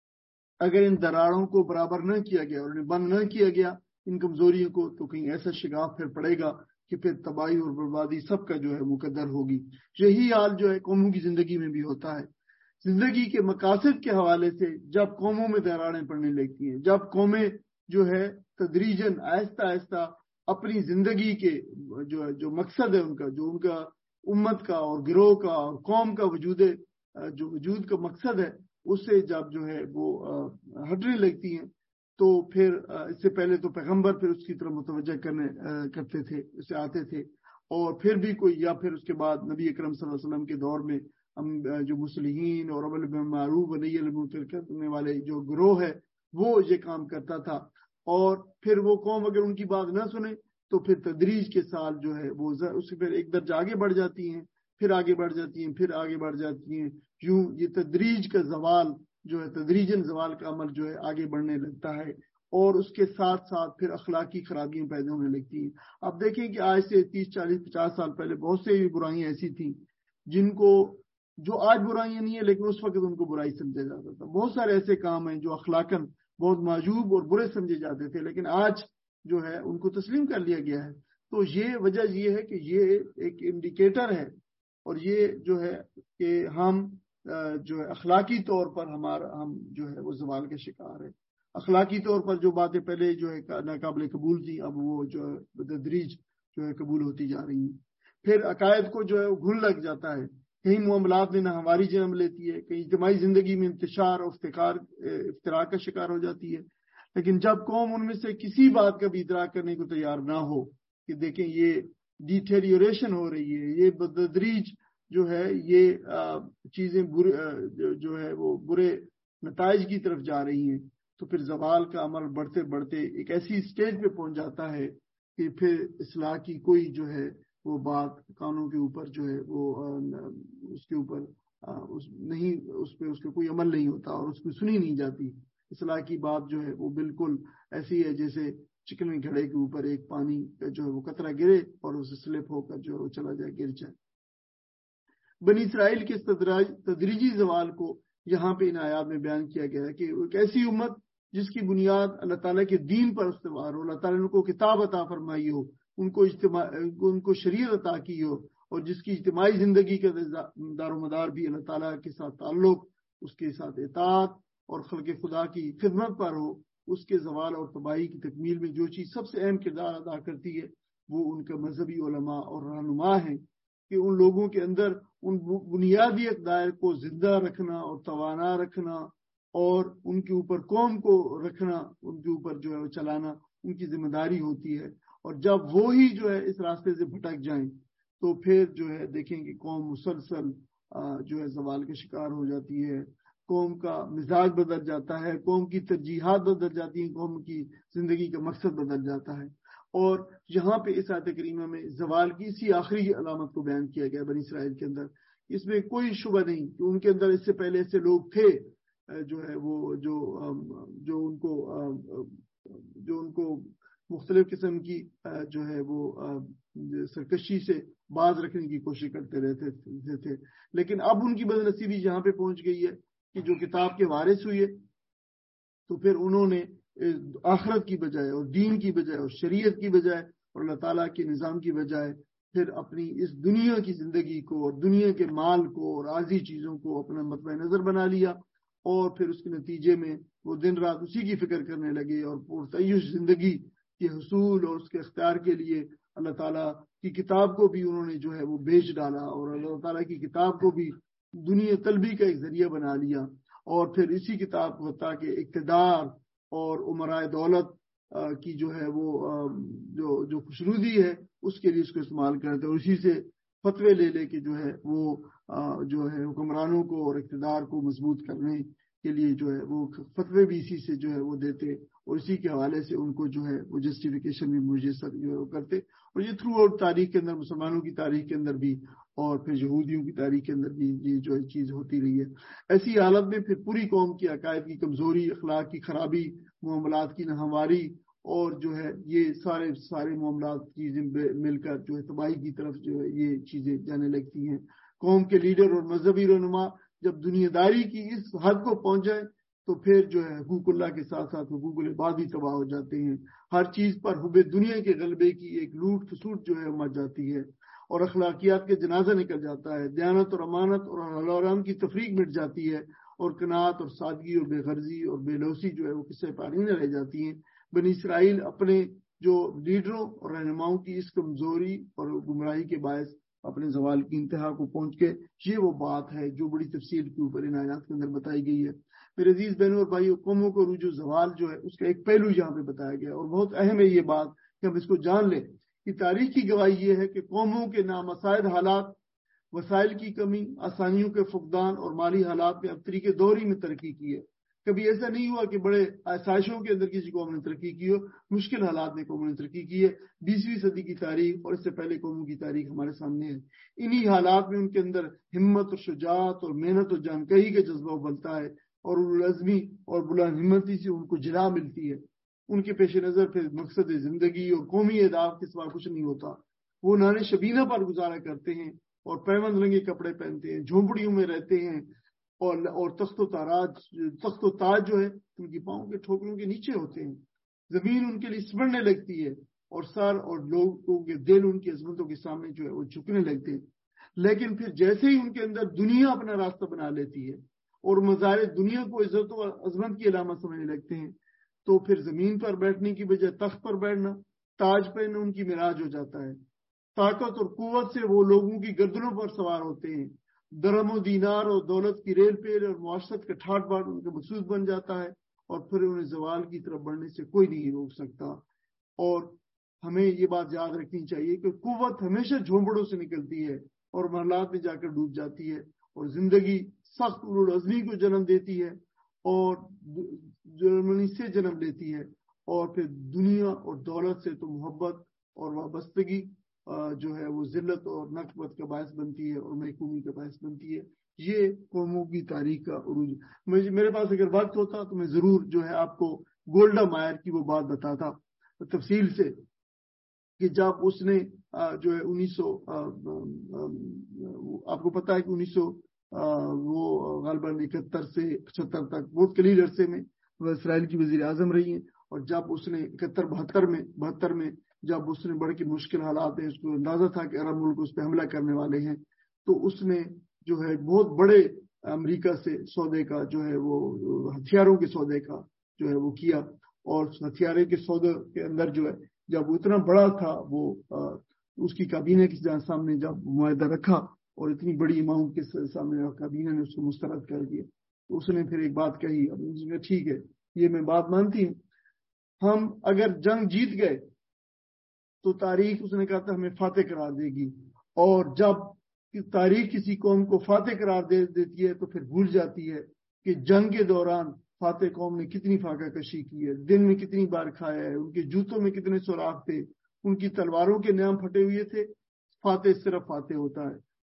اگر ان دراڑوں کو برابر نہ کیا گیا اور انہیں بند نہ کیا گیا ان کمزوریوں کو، تو کہیں ایسا شگاف پھر پڑے گا کہ پھر تباہی اور بربادی سب کا جو ہے مقدر ہوگی۔ یہی حال جو ہے قوموں کی زندگی میں بھی ہوتا ہے۔ زندگی کے مقاصد کے حوالے سے جب قوموں میں دراڑیں پڑنے لگتی ہیں، جب قومیں جو ہے تدریجاً آہستہ آہستہ اپنی زندگی کے جو جو مقصد ہے ان کا جو ان کا امت کا اور گروہ کا اور قوم کا وجود جو وجود کا مقصد ہے اس سے جب جو ہے وہ ہٹنے لگتی ہیں تو پھر اس سے پہلے تو پیغمبر پھر اس کی طرف متوجہ کرنے کرتے تھے، اسے آتے تھے، اور پھر بھی کوئی یا پھر اس کے بعد نبی اکرم صلی اللہ علیہ وسلم کے دور میں ہم جو مصلحین اور امر بالمعروف و نہی عن المنکر کرنے والے جو گروہ ہے وہ یہ کام کرتا تھا، اور پھر وہ قوم اگر ان کی بات نہ سنے تو پھر تدریج کے سال جو ہے وہ اس سے پھر ایک درجہ آگے بڑھ جاتی ہیں، پھر آگے بڑھ جاتی ہیں، پھر آگے بڑھ جاتی ہیں، یوں یہ تدریج کا زوال جو ہے تدریجاً زوال کا عمل جو ہے آگے بڑھنے لگتا ہے، اور اس کے ساتھ ساتھ پھر اخلاقی خرابیاں پیدا ہونے لگتی ہیں۔ اب دیکھیں کہ آج سے تیس چالیس پچاس سال پہلے بہت سے برائیاں ایسی تھیں جن کو جو آج برائیاں نہیں ہیں لیکن اس وقت ان کو برائی سمجھا جاتا تھا۔ بہت سارے ایسے کام ہیں جو اخلاقاً بہت معجوب اور برے سمجھے جاتے تھے لیکن آج جو ہے ان کو تسلیم کر لیا گیا ہے۔ تو یہ وجہ یہ ہے کہ یہ ایک انڈیکیٹر ہے، اور یہ جو ہے کہ ہم جو ہے اخلاقی طور پر ہمارا ہم جو ہے وہ زوال کے شکار ہے۔ اخلاقی طور پر جو باتیں پہلے جو ہے ناقابل قبول تھیں اب وہ جو ہے تدریج جو ہے قبول ہوتی جا رہی ہیں۔ پھر عقائد کو جو ہے وہ گھن لگ جاتا ہے، کہیں معاملات میں ناہمواری جنم لیتی ہے، کہیں اجتماعی زندگی میں انتشار اور افتقار افتراق کا شکار ہو جاتی ہے۔ لیکن جب قوم ان میں سے کسی بات کا بھی ادراک کرنے کو تیار نہ ہو کہ دیکھیں یہ ڈیٹیریوریشن ہو رہی ہے، یہ بتدریج جو ہے یہ چیزیں برے جو ہے وہ برے نتائج کی طرف جا رہی ہیں، تو پھر زوال کا عمل بڑھتے بڑھتے ایک ایسی سٹیج پہ پہنچ جاتا ہے کہ پھر اصلاح کی کوئی جو ہے وہ بات قانون کے اوپر جو ہے وہ اس کے اوپر نہیں اس پہ اس کا کوئی عمل نہیں ہوتا اور اس کو سنی نہیں جاتی۔ اصلاح کی بات جو ہے وہ بالکل ایسی ہے جیسے چکن گھڑے کے اوپر ایک پانی کا جو ہے وہ قطرہ گرے اور اسے سلپ ہو کر جو ہے وہ چلا جائے، گر جائے۔ بنی اسرائیل کے تدریجی زوال کو یہاں پہ ان آیات میں بیان کیا گیا ہے کہ ایک ایسی امت جس کی بنیاد اللہ تعالیٰ کے دین پر استوار ہو، اللہ تعالیٰ نے ان کو کتاب عطا فرمائی ہو، ان کو اجتماع ان کو شریعت عطا کی ہو، اور جس کی اجتماعی زندگی کا دار و مدار بھی اللہ تعالیٰ کے ساتھ تعلق، اس کے ساتھ اطاعت اور خلق خدا کی خدمت پر ہو، اس کے زوال اور تباہی کی تکمیل میں جو چیز سب سے اہم کردار ادا کرتی ہے وہ ان کا مذہبی علماء اور رہنما ہیں کہ ان لوگوں کے اندر ان بنیادی عقائد کو زندہ رکھنا اور توانا رکھنا اور ان کے اوپر قوم کو رکھنا، ان کے اوپر جو ہے وہ چلانا ان کی ذمہ داری ہوتی ہے۔ اور جب وہ ہی جو ہے اس راستے سے بھٹک جائیں تو پھر جو ہے دیکھیں کہ قوم مسلسل جو ہے زوال کا شکار ہو جاتی ہے، قوم کا مزاج بدل جاتا ہے، قوم کی ترجیحات بدل جاتی ہیں، قوم کی زندگی کا مقصد بدل جاتا ہے۔ اور یہاں پہ اس آیت کریمہ میں زوال کی اسی آخری علامت کو بیان کیا گیا بنی اسرائیل کے اندر اس میں کوئی شبہ نہیں کہ ان کے اندر اس سے پہلے ایسے لوگ تھے جو ہے وہ جو جو ان کو جو ان کو مختلف قسم کی جو ہے وہ سرکشی سے باز رکھنے کی کوشش کرتے رہتے تھے. لیکن اب ان کی بد نصیبی جہاں پہ پہنچ گئی ہے کہ جو کتاب کے وارث ہوئے تو پھر انہوں نے آخرت کی بجائے اور دین کی بجائے اور شریعت کی بجائے اور اللہ تعالیٰ کے نظام کی بجائے پھر اپنی اس دنیا کی زندگی کو اور دنیا کے مال کو اور عارضی چیزوں کو اپنا مطمع نظر بنا لیا, اور پھر اس کے نتیجے میں وہ دن رات اسی کی فکر کرنے لگے اور پرتعیش زندگی کے حصول اور اس کے اختیار کے لیے اللہ تعالیٰ کی کتاب کو بھی انہوں نے جو ہے وہ بیچ ڈالا اور اللہ تعالیٰ کی کتاب کو بھی دنیا طلبی کا ایک ذریعہ بنا لیا, اور پھر اسی کتاب کو تاکہ اقتدار اور عمرائے دولت کی جو ہے وہ جو جو خوشنودی ہے اس کے لیے اس کو استعمال کرتے ہیں, اور اسی سے فتوے لے لے کے جو ہے وہ جو ہے حکمرانوں کو اور اقتدار کو مضبوط کرنے کے لیے جو ہے وہ فتوے بھی اسی سے جو ہے وہ دیتے, اور اسی کے حوالے سے ان کو جو ہے وہ جسٹیفیکیشن بھی میسر جو ہے وہ کرتے. اور یہ تھرو آؤٹ تاریخ کے اندر, مسلمانوں کی تاریخ کے اندر بھی اور پھر یہودیوں کی تاریخ کے اندر بھی یہ جو چیز ہوتی رہی ہے. ایسی حالت میں پھر پوری قوم کی عقائد کی کمزوری, اخلاق کی خرابی, معاملات کی ناہمواری اور جو ہے یہ سارے سارے معاملات چیزیں مل کر جو ہے تباہی کی طرف جو ہے یہ چیزیں جانے لگتی ہیں. قوم کے لیڈر اور مذہبی رہنما جب دنیا داری کی اس حد کو پہنچ جائے تو پھر جو ہے حقوق اللہ کے ساتھ ساتھ حقوق العباد بھی تباہ ہو جاتے ہیں. ہر چیز پر حب دنیا کے غلبے کی ایک لوٹ کھسوٹ جو ہے مچ جاتی ہے, اور اخلاقیات کے جنازہ نکل جاتا ہے. دیانت اور امانت اور حلال و حرام کی تفریق مٹ جاتی ہے, اور قناعت اور سادگی اور بے غرضی اور بے لوثی جو ہے وہ قصے پانی نہ رہ جاتی ہیں. بنی اسرائیل اپنے جو لیڈروں اور رہنماؤں کی اس کمزوری اور گمراہی کے باعث اپنے زوال کی انتہا کو پہنچ کے, یہ وہ بات ہے جو بڑی تفصیل کے اوپر ان آیات کے اندر بتائی گئی ہے. میرے عزیز بہنوں اور بھائیوں, قوموں کو عروج و زوال جو ہے اس کا ایک پہلو یہاں پہ بتایا گیا, اور بہت اہم ہے یہ بات کہ ہم اس کو جان لیں کہ تاریخ کی گواہی یہ ہے کہ قوموں کے نامساعد حالات, وسائل کی کمی, آسانیوں کے فقدان اور مالی حالات میں اب طریقے دوری میں ترقی کی ہے. کبھی ایسا نہیں ہوا کہ بڑے آسائشوں کے اندر کسی قوم نے ترقی کی ہو, مشکل حالات میں قوم نے ترقی کی ہے. بیسویں صدی کی تاریخ اور اس سے پہلے قوموں کی تاریخ ہمارے سامنے ہے. انہی حالات میں ان کے اندر ہمت اور شجاعت اور محنت اور جانکاری کا جذبہ ابلتا ہے, اور العزمی اور بلند ہمتی سے ان کو جلا ملتی ہے. ان کے پیش نظر پھر مقصد زندگی اور قومی اہداف کے سوا کچھ نہیں ہوتا. وہ نانے شبینہ پر گزارا کرتے ہیں اور پیوند رنگے کپڑے پہنتے ہیں, جھونپڑیوں میں رہتے ہیں, اور اور تخت و تاراج تخت و تاج جو ہے ان کی پاؤں کے ٹھوکروں کے نیچے ہوتے ہیں. زمین ان کے لیے سمڑنے لگتی ہے, اور سر اور لوگوں کے دل ان کی عظمتوں کے سامنے جو ہے وہ جھکنے لگتے ہیں. لیکن پھر جیسے ہی ان کے اندر دنیا اپنا راستہ بنا لیتی ہے اور مظاہر دنیا کو عزت و عظمت کی علامت سمجھنے لگتے ہیں, تو پھر زمین پر بیٹھنے کی بجائے تخت پر بیٹھنا, تاج پہننا ان کی معراج ہو جاتا ہے. طاقت اور قوت سے وہ لوگوں کی گردنوں پر سوار ہوتے ہیں. درہم و دینار اور دولت کی ریل پیل اور معاشرت کا ٹھاٹ باٹ ان کا مقصود بن جاتا ہے, اور پھر انہیں زوال کی طرف بڑھنے سے کوئی نہیں روک سکتا. اور ہمیں یہ بات یاد رکھنی چاہیے کہ قوت ہمیشہ جھونپڑوں سے نکلتی ہے اور محلات میں جا کر ڈوب جاتی ہے, اور زندگی سخت العزمی کو جنم دیتی ہے اور جرمنی سے جنم لیتی ہے, اور پھر دنیا اور دولت سے تو محبت اور وابستگی جو ہے وہ ذلت اور نقبت کا باعث بنتی ہے اور محکومی کا باعث بنتی ہے. یہ قوموں کی تاریخ کا عروج. میرے پاس اگر وقت ہوتا تو میں ضرور جو ہے آپ کو گولڈا مائر کی وہ بات بتاتا تفصیل سے, کہ جب اس نے جو ہے انیس سو آپ کو پتا ہے کہ انیس سو وہ غالباً اکہتر سے پچہتر تک بہت قلیل عرصے میں وہ اسرائیل کی وزیر اعظم رہی ہیں, اور جب اس نے اکہتر بہتر میں بہتر میں جب اس نے بڑے کی مشکل حالات ہیں, اس کو اندازہ تھا کہ عرب ملک اس پہ حملہ کرنے والے ہیں, تو اس نے جو ہے بہت بڑے امریکہ سے سودے کا جو ہے وہ ہتھیاروں کے سودے کا جو ہے وہ کیا, اور ہتھیارے کے سودے کے اندر جو ہے جب اتنا بڑا تھا وہ اس کی کابینہ کے سامنے جب معاہدہ رکھا اور اتنی بڑی اماؤنٹ کے سامنے کابینہ نے اس کو مسترد کر دیا, تو اس نے پھر ایک بات کہی, اب اس نے ٹھیک ہے یہ میں بات مانتی ہوں, ہم اگر جنگ جیت گئے تو تاریخ اس نے کہا تھا ہمیں فاتح قرار دے گی, اور جب تاریخ کسی قوم کو فاتح قرار دے دیتی ہے تو پھر بھول جاتی ہے کہ جنگ کے دوران فاتح قوم نے کتنی فاقہ کشی کی ہے, دن میں کتنی بار کھایا ہے, ان کے جوتوں میں کتنے سوراخ تھے, ان کی تلواروں کے نیام پھٹے ہوئے تھے. فاتح صرف فاتح ہوتا ہے,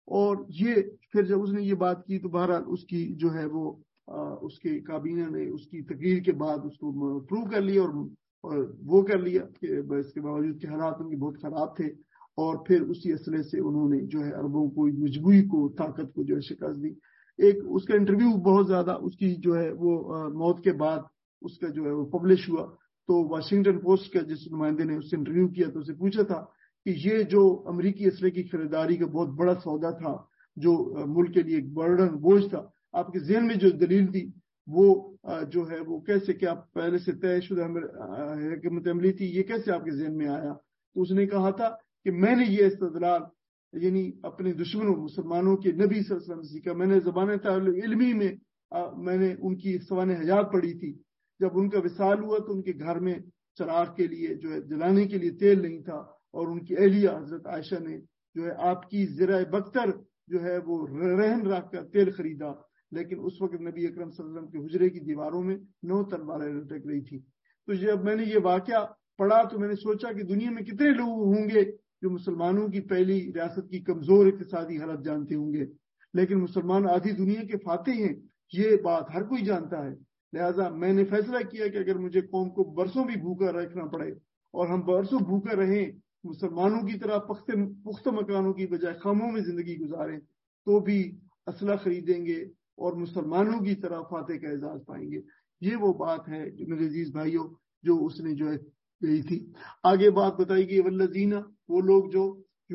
اور یہ پھر جب اس نے یہ بات کی تو بہرحال اس کی جو ہے وہ آ, اس کے کابینہ نے اس کی تقریر کے بعد اس کو اپروو کر لیا اور, اور وہ کر لیا کہ اس کے باوجود کہ حالات ان کے بہت خراب تھے، اور پھر اسی اصلے سے انہوں نے جو ہے عربوں کو مجبوری کو طاقت کو جو ہے شکست دی۔ ایک اس کا انٹرویو بہت زیادہ اس کی جو ہے وہ موت کے بعد اس کا جو ہے وہ پبلش ہوا، تو واشنگٹن پوسٹ کا جس نمائندے نے اس سے انٹرویو کیا تو اسے پوچھا تھا کہ یہ جو امریکی اسلحے کی خریداری کا بہت بڑا سودا تھا جو ملک کے لیے ایک برڈن بوجھ تھا، آپ کے ذہن میں جو دلیل تھی وہ جو ہے وہ کیسے، کہ آپ پہلے سے طے شدہ حکمت عملی تھی، یہ کیسے آپ کے ذہن میں آیا؟ تو اس نے کہا تھا کہ میں نے یہ استدلال یعنی اپنے دشمنوں مسلمانوں کے نبی صلی اللہ علیہ وسلم سیکھا، میں نے زبان تعلق علمی میں میں نے ان کی سوان حیات پڑھی تھی، جب ان کا وصال ہوا تو ان کے گھر میں چراغ کے لیے جو ہے جلانے کے لیے تیل نہیں تھا، اور ان کی اہلیہ حضرت عائشہ نے جو ہے آپ کی زرع بختر جو ہے وہ رہن رکھ کر تیل خریدا، لیکن اس وقت نبی اکرم صلی اللہ علیہ وسلم کے حجرے کی دیواروں میں نو تلواریں لٹک رہی تھی۔ تو جب میں نے یہ واقعہ پڑھا تو میں نے سوچا کہ دنیا میں کتنے لوگ ہوں گے جو مسلمانوں کی پہلی ریاست کی کمزور اقتصادی حالت جانتے ہوں گے، لیکن مسلمان آدھی دنیا کے فاتح ہیں، یہ بات ہر کوئی جانتا ہے۔ لہذا میں نے فیصلہ کیا کہ اگر مجھے قوم کو برسوں بھی بھوکا رکھنا پڑے اور ہم برسوں بھوکا رہیں، مسلمانوں کی طرح پختہ مکانوں کی بجائے خیموں میں زندگی گزاریں، تو بھی اسلحہ خریدیں گے اور مسلمانوں کی طرح فاتح کا اعزاز پائیں گے۔ یہ وہ بات ہے جو میرے عزیز بھائیوں جو اس نے جو ہے گئی تھی۔ آگے بات بتائی گئی والذین، وہ لوگ جو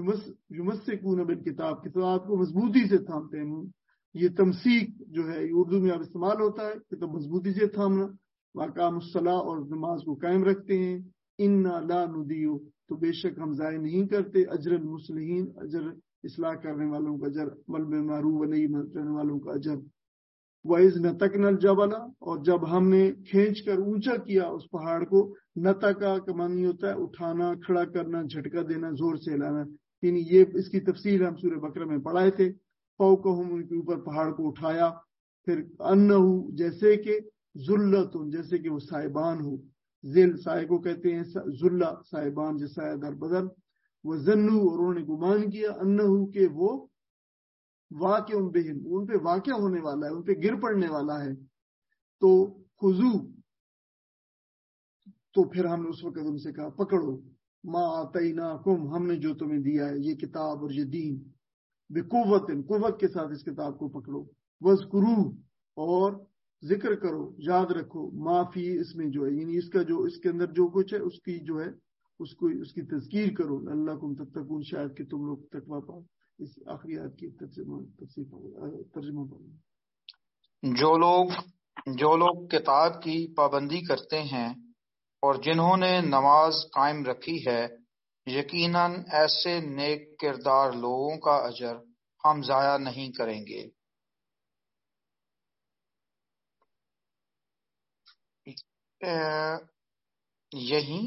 یمسکون بالکتاب، کتاب کو مضبوطی سے تھامتے ہیں۔ یہ تمسیک جو ہے اردو میں اب استعمال ہوتا ہے کہ تو مضبوطی سے تھامنا، واقام الصلاۃ، اور نماز کو قائم رکھتے ہیں۔ انا لا نضیع، تو بے شک ہم ضائع نہیں کرتے، اجر المصلحین، اجر اصلاح کرنے والوں کا اجر، امر بالمعروف و نہی کرنے والوں کا اجر۔ وَإِذْ نَتَقْنَا الْجَبَلَ، اور جب ہم نے کھینچ کر اونچا کیا اس پہاڑ کو، نتقا کا معنی ہوتا ہے اٹھانا، کھڑا کرنا، جھٹکا دینا، زور سے ہلانا، یعنی یہ اس کی تفصیل ہم سورہ بقرہ میں پڑھائے تھے۔ فوقہم، ان کے اوپر پہاڑ کو اٹھایا، پھر انہو، جیسے کہ ذلۃ، جیسے کہ وہ صاحبان ہو، ذل سائے کو کہتے ہیں، ذلہ صاحبان جیسا سایہ در بدر۔ وظنوا، اور انہوں نے گمان کیا، انہو کہ وہ واقع بہم، ان پہ واقع ہونے والا ہے، ان پہ گر پڑنے والا ہے۔ تو خذو، تو پھر ہم نے اس وقت ان سے کہا پکڑو، ما آتیناکم، ہم نے جو تمہیں دیا ہے یہ کتاب اور یہ دین، بقوت، قوت کے ساتھ اس کتاب کو پکڑو، وذکروا، اور ذکر کرو، یاد رکھو، ما فی، اس میں جو ہے یعنی اس کا جو اس کے اندر جو کچھ ہے اس کی جو ہے اس کو اس کی تذکیر کرو، لعلکم تتقون، شاید کہ تم لوگ تقوی پاؤ۔ اس آخری آیت کی ترجمہ ترجمہ پڑھیں۔
جو لوگ جو لوگ کتاب کی پابندی کرتے ہیں اور جنہوں نے نماز قائم رکھی ہے، یقیناً ایسے نیک کردار لوگوں کا اجر ہم ضائع نہیں کریں گے۔ یہی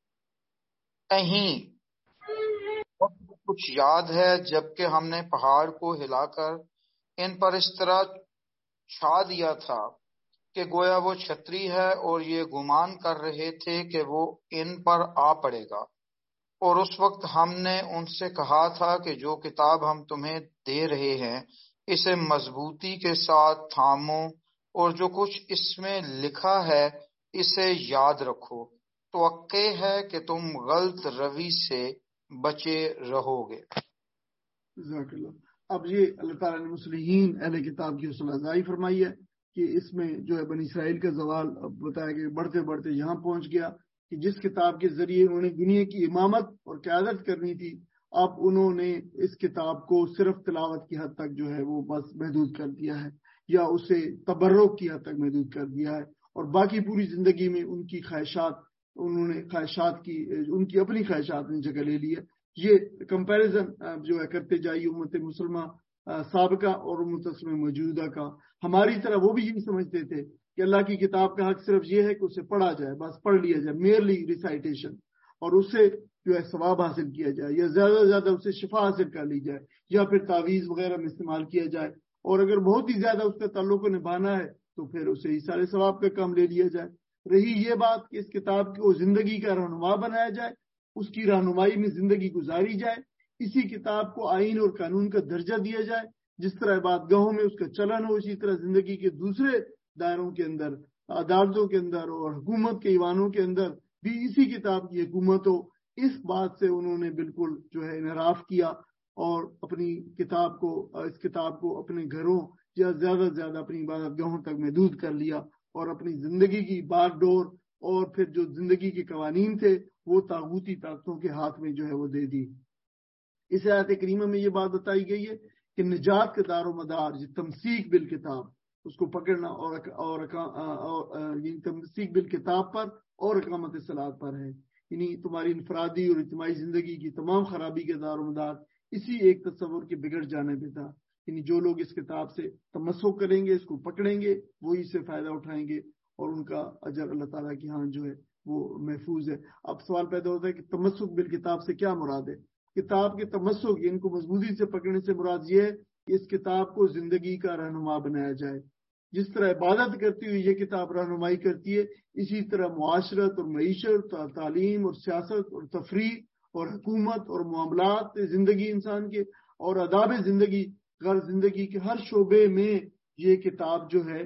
کہیں کچھ یاد ہے جبکہ ہم نے پہاڑ کو ہلا کر ان پر اس طرح چھا دیا تھا کہ گویا وہ چھتری ہے، اور یہ گمان کر رہے تھے کہ وہ ان پر آ پڑے گا۔ اور اس وقت ہم نے ان سے کہا تھا کہ جو کتاب ہم تمہیں دے رہے ہیں اسے مضبوطی کے ساتھ تھامو، اور جو کچھ اس میں لکھا ہے اسے یاد رکھو، توقع ہے کہ تم غلط روی سے بچے رہو گے۔
جزاک اللہ۔ اب یہ اللہ تعالیٰ نے مصلحین اہل کتاب کی حوصلہ افزائی فرمائی ہے کہ اس میں جو ہے بنی اسرائیل کا زوال اب بتایا کہ بڑھتے بڑھتے یہاں پہنچ گیا کہ جس کتاب کے ذریعے انہوں نے دنیا کی امامت اور قیادت کرنی تھی، اب انہوں نے اس کتاب کو صرف تلاوت کی حد تک جو ہے وہ بس محدود کر دیا ہے، یا اسے تبرک کی حد تک محدود کر دیا ہے، اور باقی پوری زندگی میں ان کی خواہشات انہوں نے خواہشات کی ان کی اپنی خواہشات نے جگہ لے لی ہے۔ یہ کمپیریزن جو ہے کرتے جائیے امت مسلمہ سابقہ اور امت مسلمہ موجودہ کا۔ ہماری طرح وہ بھی یہی سمجھتے تھے کہ اللہ کی کتاب کا حق صرف یہ ہے کہ اسے پڑھا جائے، بس پڑھ لیا جائے، میئرلی ریسائٹیشن، اور اس سے جو ہے ثواب حاصل کیا جائے، یا زیادہ سے زیادہ اس سے شفا حاصل کر لی جائے، یا پھر تعویذ وغیرہ میں استعمال کیا جائے، اور اگر بہت ہی زیادہ اس کا تعلق نبھانا ہے تو پھر اسے سارے ثواب کا کام لے لیا جائے۔ رہی یہ بات کہ اس کتاب کو زندگی کا رہنما بنایا جائے، اس کی رہنمائی میں زندگی گزاری جائے، اسی کتاب کو آئین اور قانون کا درجہ دیا جائے. جس طرح عبادت گاہوں میں اس کا چلن ہو، اسی طرح زندگی کے دوسرے دائروں کے اندر، عدالتوں کے اندر اور حکومت کے ایوانوں کے اندر بھی اسی کتاب کی حکومت ہو. اس بات سے انہوں نے بالکل جو ہے انحراف کیا اور اپنی کتاب کو اس کتاب کو اپنے گھروں یا زیادہ سے زیادہ اپنی عبادت گاہوں تک محدود کر لیا اور اپنی زندگی کی بار ڈور اور پھر جو زندگی کے قوانین تھے وہ طاغوتی طاقتوں کے ہاتھ میں جو ہے وہ دے دی. اس آیت کریمہ میں یہ بات بتائی گئی ہے کہ نجات کا دار و مدار یہ تمسیک بالکتاب، اس کو پکڑنا اور اور, اور یعنی تمسیک بالکتاب پر اور اقامت صلاۃ پر ہے. یعنی تمہاری انفرادی اور اجتماعی زندگی کی تمام خرابی کا دار و مدار اسی ایک تصور کے بگڑ جانے پہ تھا. یعنی جو لوگ اس کتاب سے تمسک کریں گے، اس کو پکڑیں گے، وہی سے فائدہ اٹھائیں گے اور ان کا اجر اللہ تعالیٰ کی ہاں جو ہے وہ محفوظ ہے. اب سوال پیدا ہوتا ہے کہ تمسک بالکتاب سے کیا مراد ہے؟ کتاب کے تمسک، ان کو مضبوطی سے پکڑنے سے مراد یہ ہے کہ اس کتاب کو زندگی کا رہنما بنایا جائے. جس طرح عبادت کرتی ہوئی یہ کتاب رہنمائی کرتی ہے، اسی طرح معاشرت اور معیشت، تعلیم اور سیاست اور تفریح اور حکومت اور معاملات زندگی انسان کے اور آداب زندگی غیر زندگی کے ہر شعبے میں یہ کتاب جو ہے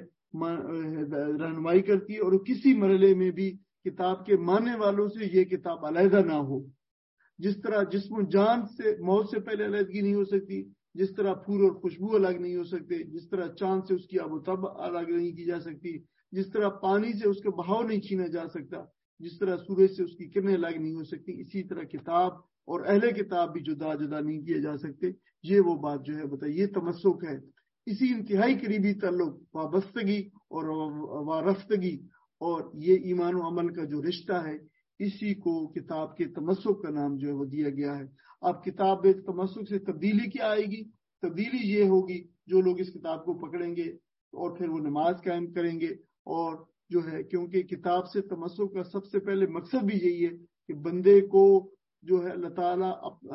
رہنمائی کرتی ہے. اور کسی مرحلے میں بھی کتاب کے ماننے والوں سے یہ کتاب علیحدہ نہ ہو. جس طرح جسم و جان سے موت سے پہلے علیحدگی نہیں ہو سکتی، جس طرح پھول اور خوشبو الگ نہیں ہو سکتے، جس طرح چاند سے اس کی آب و تاب الگ نہیں کی جا سکتی، جس طرح پانی سے اس کا بہاؤ نہیں چھینا جا سکتا، جس طرح سورج سے اس کی کرنیں الگ نہیں ہو سکتی، اسی طرح کتاب اور اہل کتاب بھی جدا جدا نہیں کیے جا سکتے. یہ وہ بات جو ہے بتائیے، یہ تمسک ہے. اسی انتہائی قریبی تعلق، وابستگی اور وارفتگی اور یہ ایمان و عمل کا جو رشتہ ہے، اسی کو کتاب کے تمسک کا نام جو ہے وہ دیا گیا ہے. اب کتاب میں تمسک سے تبدیلی کیا آئے گی؟ تبدیلی یہ ہوگی جو لوگ اس کتاب کو پکڑیں گے اور پھر وہ نماز قائم کریں گے. اور جو ہے کیونکہ کتاب سے تمسک کا سب سے پہلے مقصد بھی یہی ہے کہ بندے کو جو ہے اللہ تعالیٰ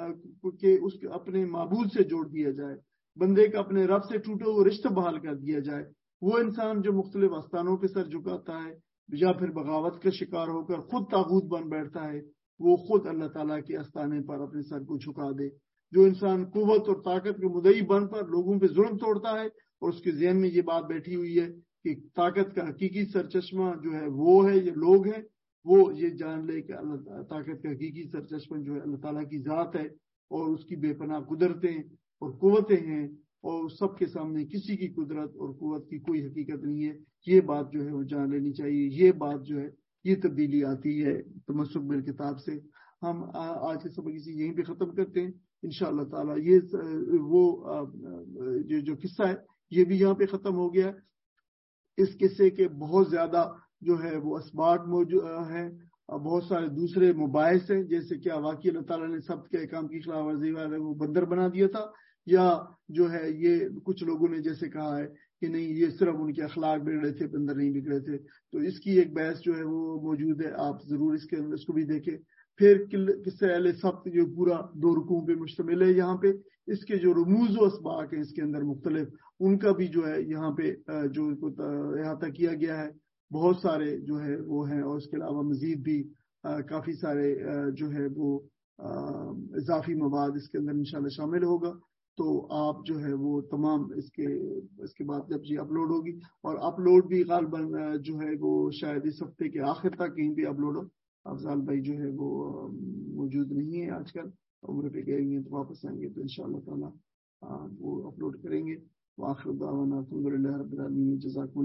کے اس اپنے معبود سے جوڑ دیا جائے، بندے کا اپنے رب سے ٹوٹا ہوا رشتہ بحال کر دیا جائے. وہ انسان جو مختلف آستانوں پہ سر جھکاتا ہے یا پھر بغاوت کا شکار ہو کر خود طاغوت بن بیٹھتا ہے، وہ خود اللہ تعالیٰ کے آستانے پر اپنے سر کو جھکا دے. جو انسان قوت اور طاقت کے مدعی بن پر لوگوں پہ ظلم توڑتا ہے اور اس کے ذہن میں یہ بات بیٹھی ہوئی ہے کہ طاقت کا حقیقی سرچشمہ جو ہے وہ ہے یہ لوگ ہیں، وہ یہ جان لے کہ اللہ طاقت کا حقیقی سرچشمہ جو ہے اللہ تعالیٰ کی ذات ہے اور اس کی بے پناہ قدرتیں اور قوتیں ہیں اور سب کے سامنے کسی کی قدرت اور قوت کی کوئی حقیقت نہیں ہے. یہ بات جو ہے وہ جان لینی چاہیے. یہ بات جو ہے یہ تبدیلی آتی ہے تمسک بالکتاب سے. ہم آج کے سبق اسی یہیں پہ ختم کرتے ہیں انشاءاللہ تعالی. یہ وہ جو قصہ ہے یہ بھی یہاں پہ ختم ہو گیا. اس قصے کے بہت زیادہ جو ہے وہ اسباق موجود ہیں، بہت سارے دوسرے مباحث ہیں، جیسے کہ واقعی اللہ تعالیٰ نے سب کے احکام کی خلاف ورزی والے وہ بندر بنا دیا تھا، یا جو ہے یہ کچھ لوگوں نے جیسے کہا ہے کہ نہیں یہ صرف ان کے اخلاق بگڑے تھے، بندر نہیں بگڑے تھے. تو اس کی ایک بحث جو ہے وہ موجود ہے، آپ ضرور اس کے اس کو بھی دیکھیں. پھر قصہ اہل سبت جو پورا دو رکوع پہ مشتمل ہے، یہاں پہ اس کے جو رموز و اسباق ہیں اس کے اندر مختلف، ان کا بھی جو ہے یہاں پہ جو احاطہ کیا گیا ہے. بہت سارے جو ہے وہ ہیں اور اس کے علاوہ مزید بھی کافی سارے جو ہے وہ اضافی مواد اس کے اندر انشاءاللہ شامل ہوگا. تو آپ جو ہے وہ تمام اس کے اس کے بعد جب یہ اپلوڈ ہوگی، اور اپلوڈ بھی غالباً جو ہے وہ شاید اس ہفتے کے آخر تک کہیں بھی اپلوڈ ہو. افضال بھائی جو ہے وہ موجود نہیں ہے آج کل، عمرے پہ گئے ہوئے ہیں، تو واپس آئیں گے تو انشاءاللہ تعالیٰ وہ اپلوڈ کریں گے. وآخر دعوانا الحمدللہ رب العالمین. جزاکم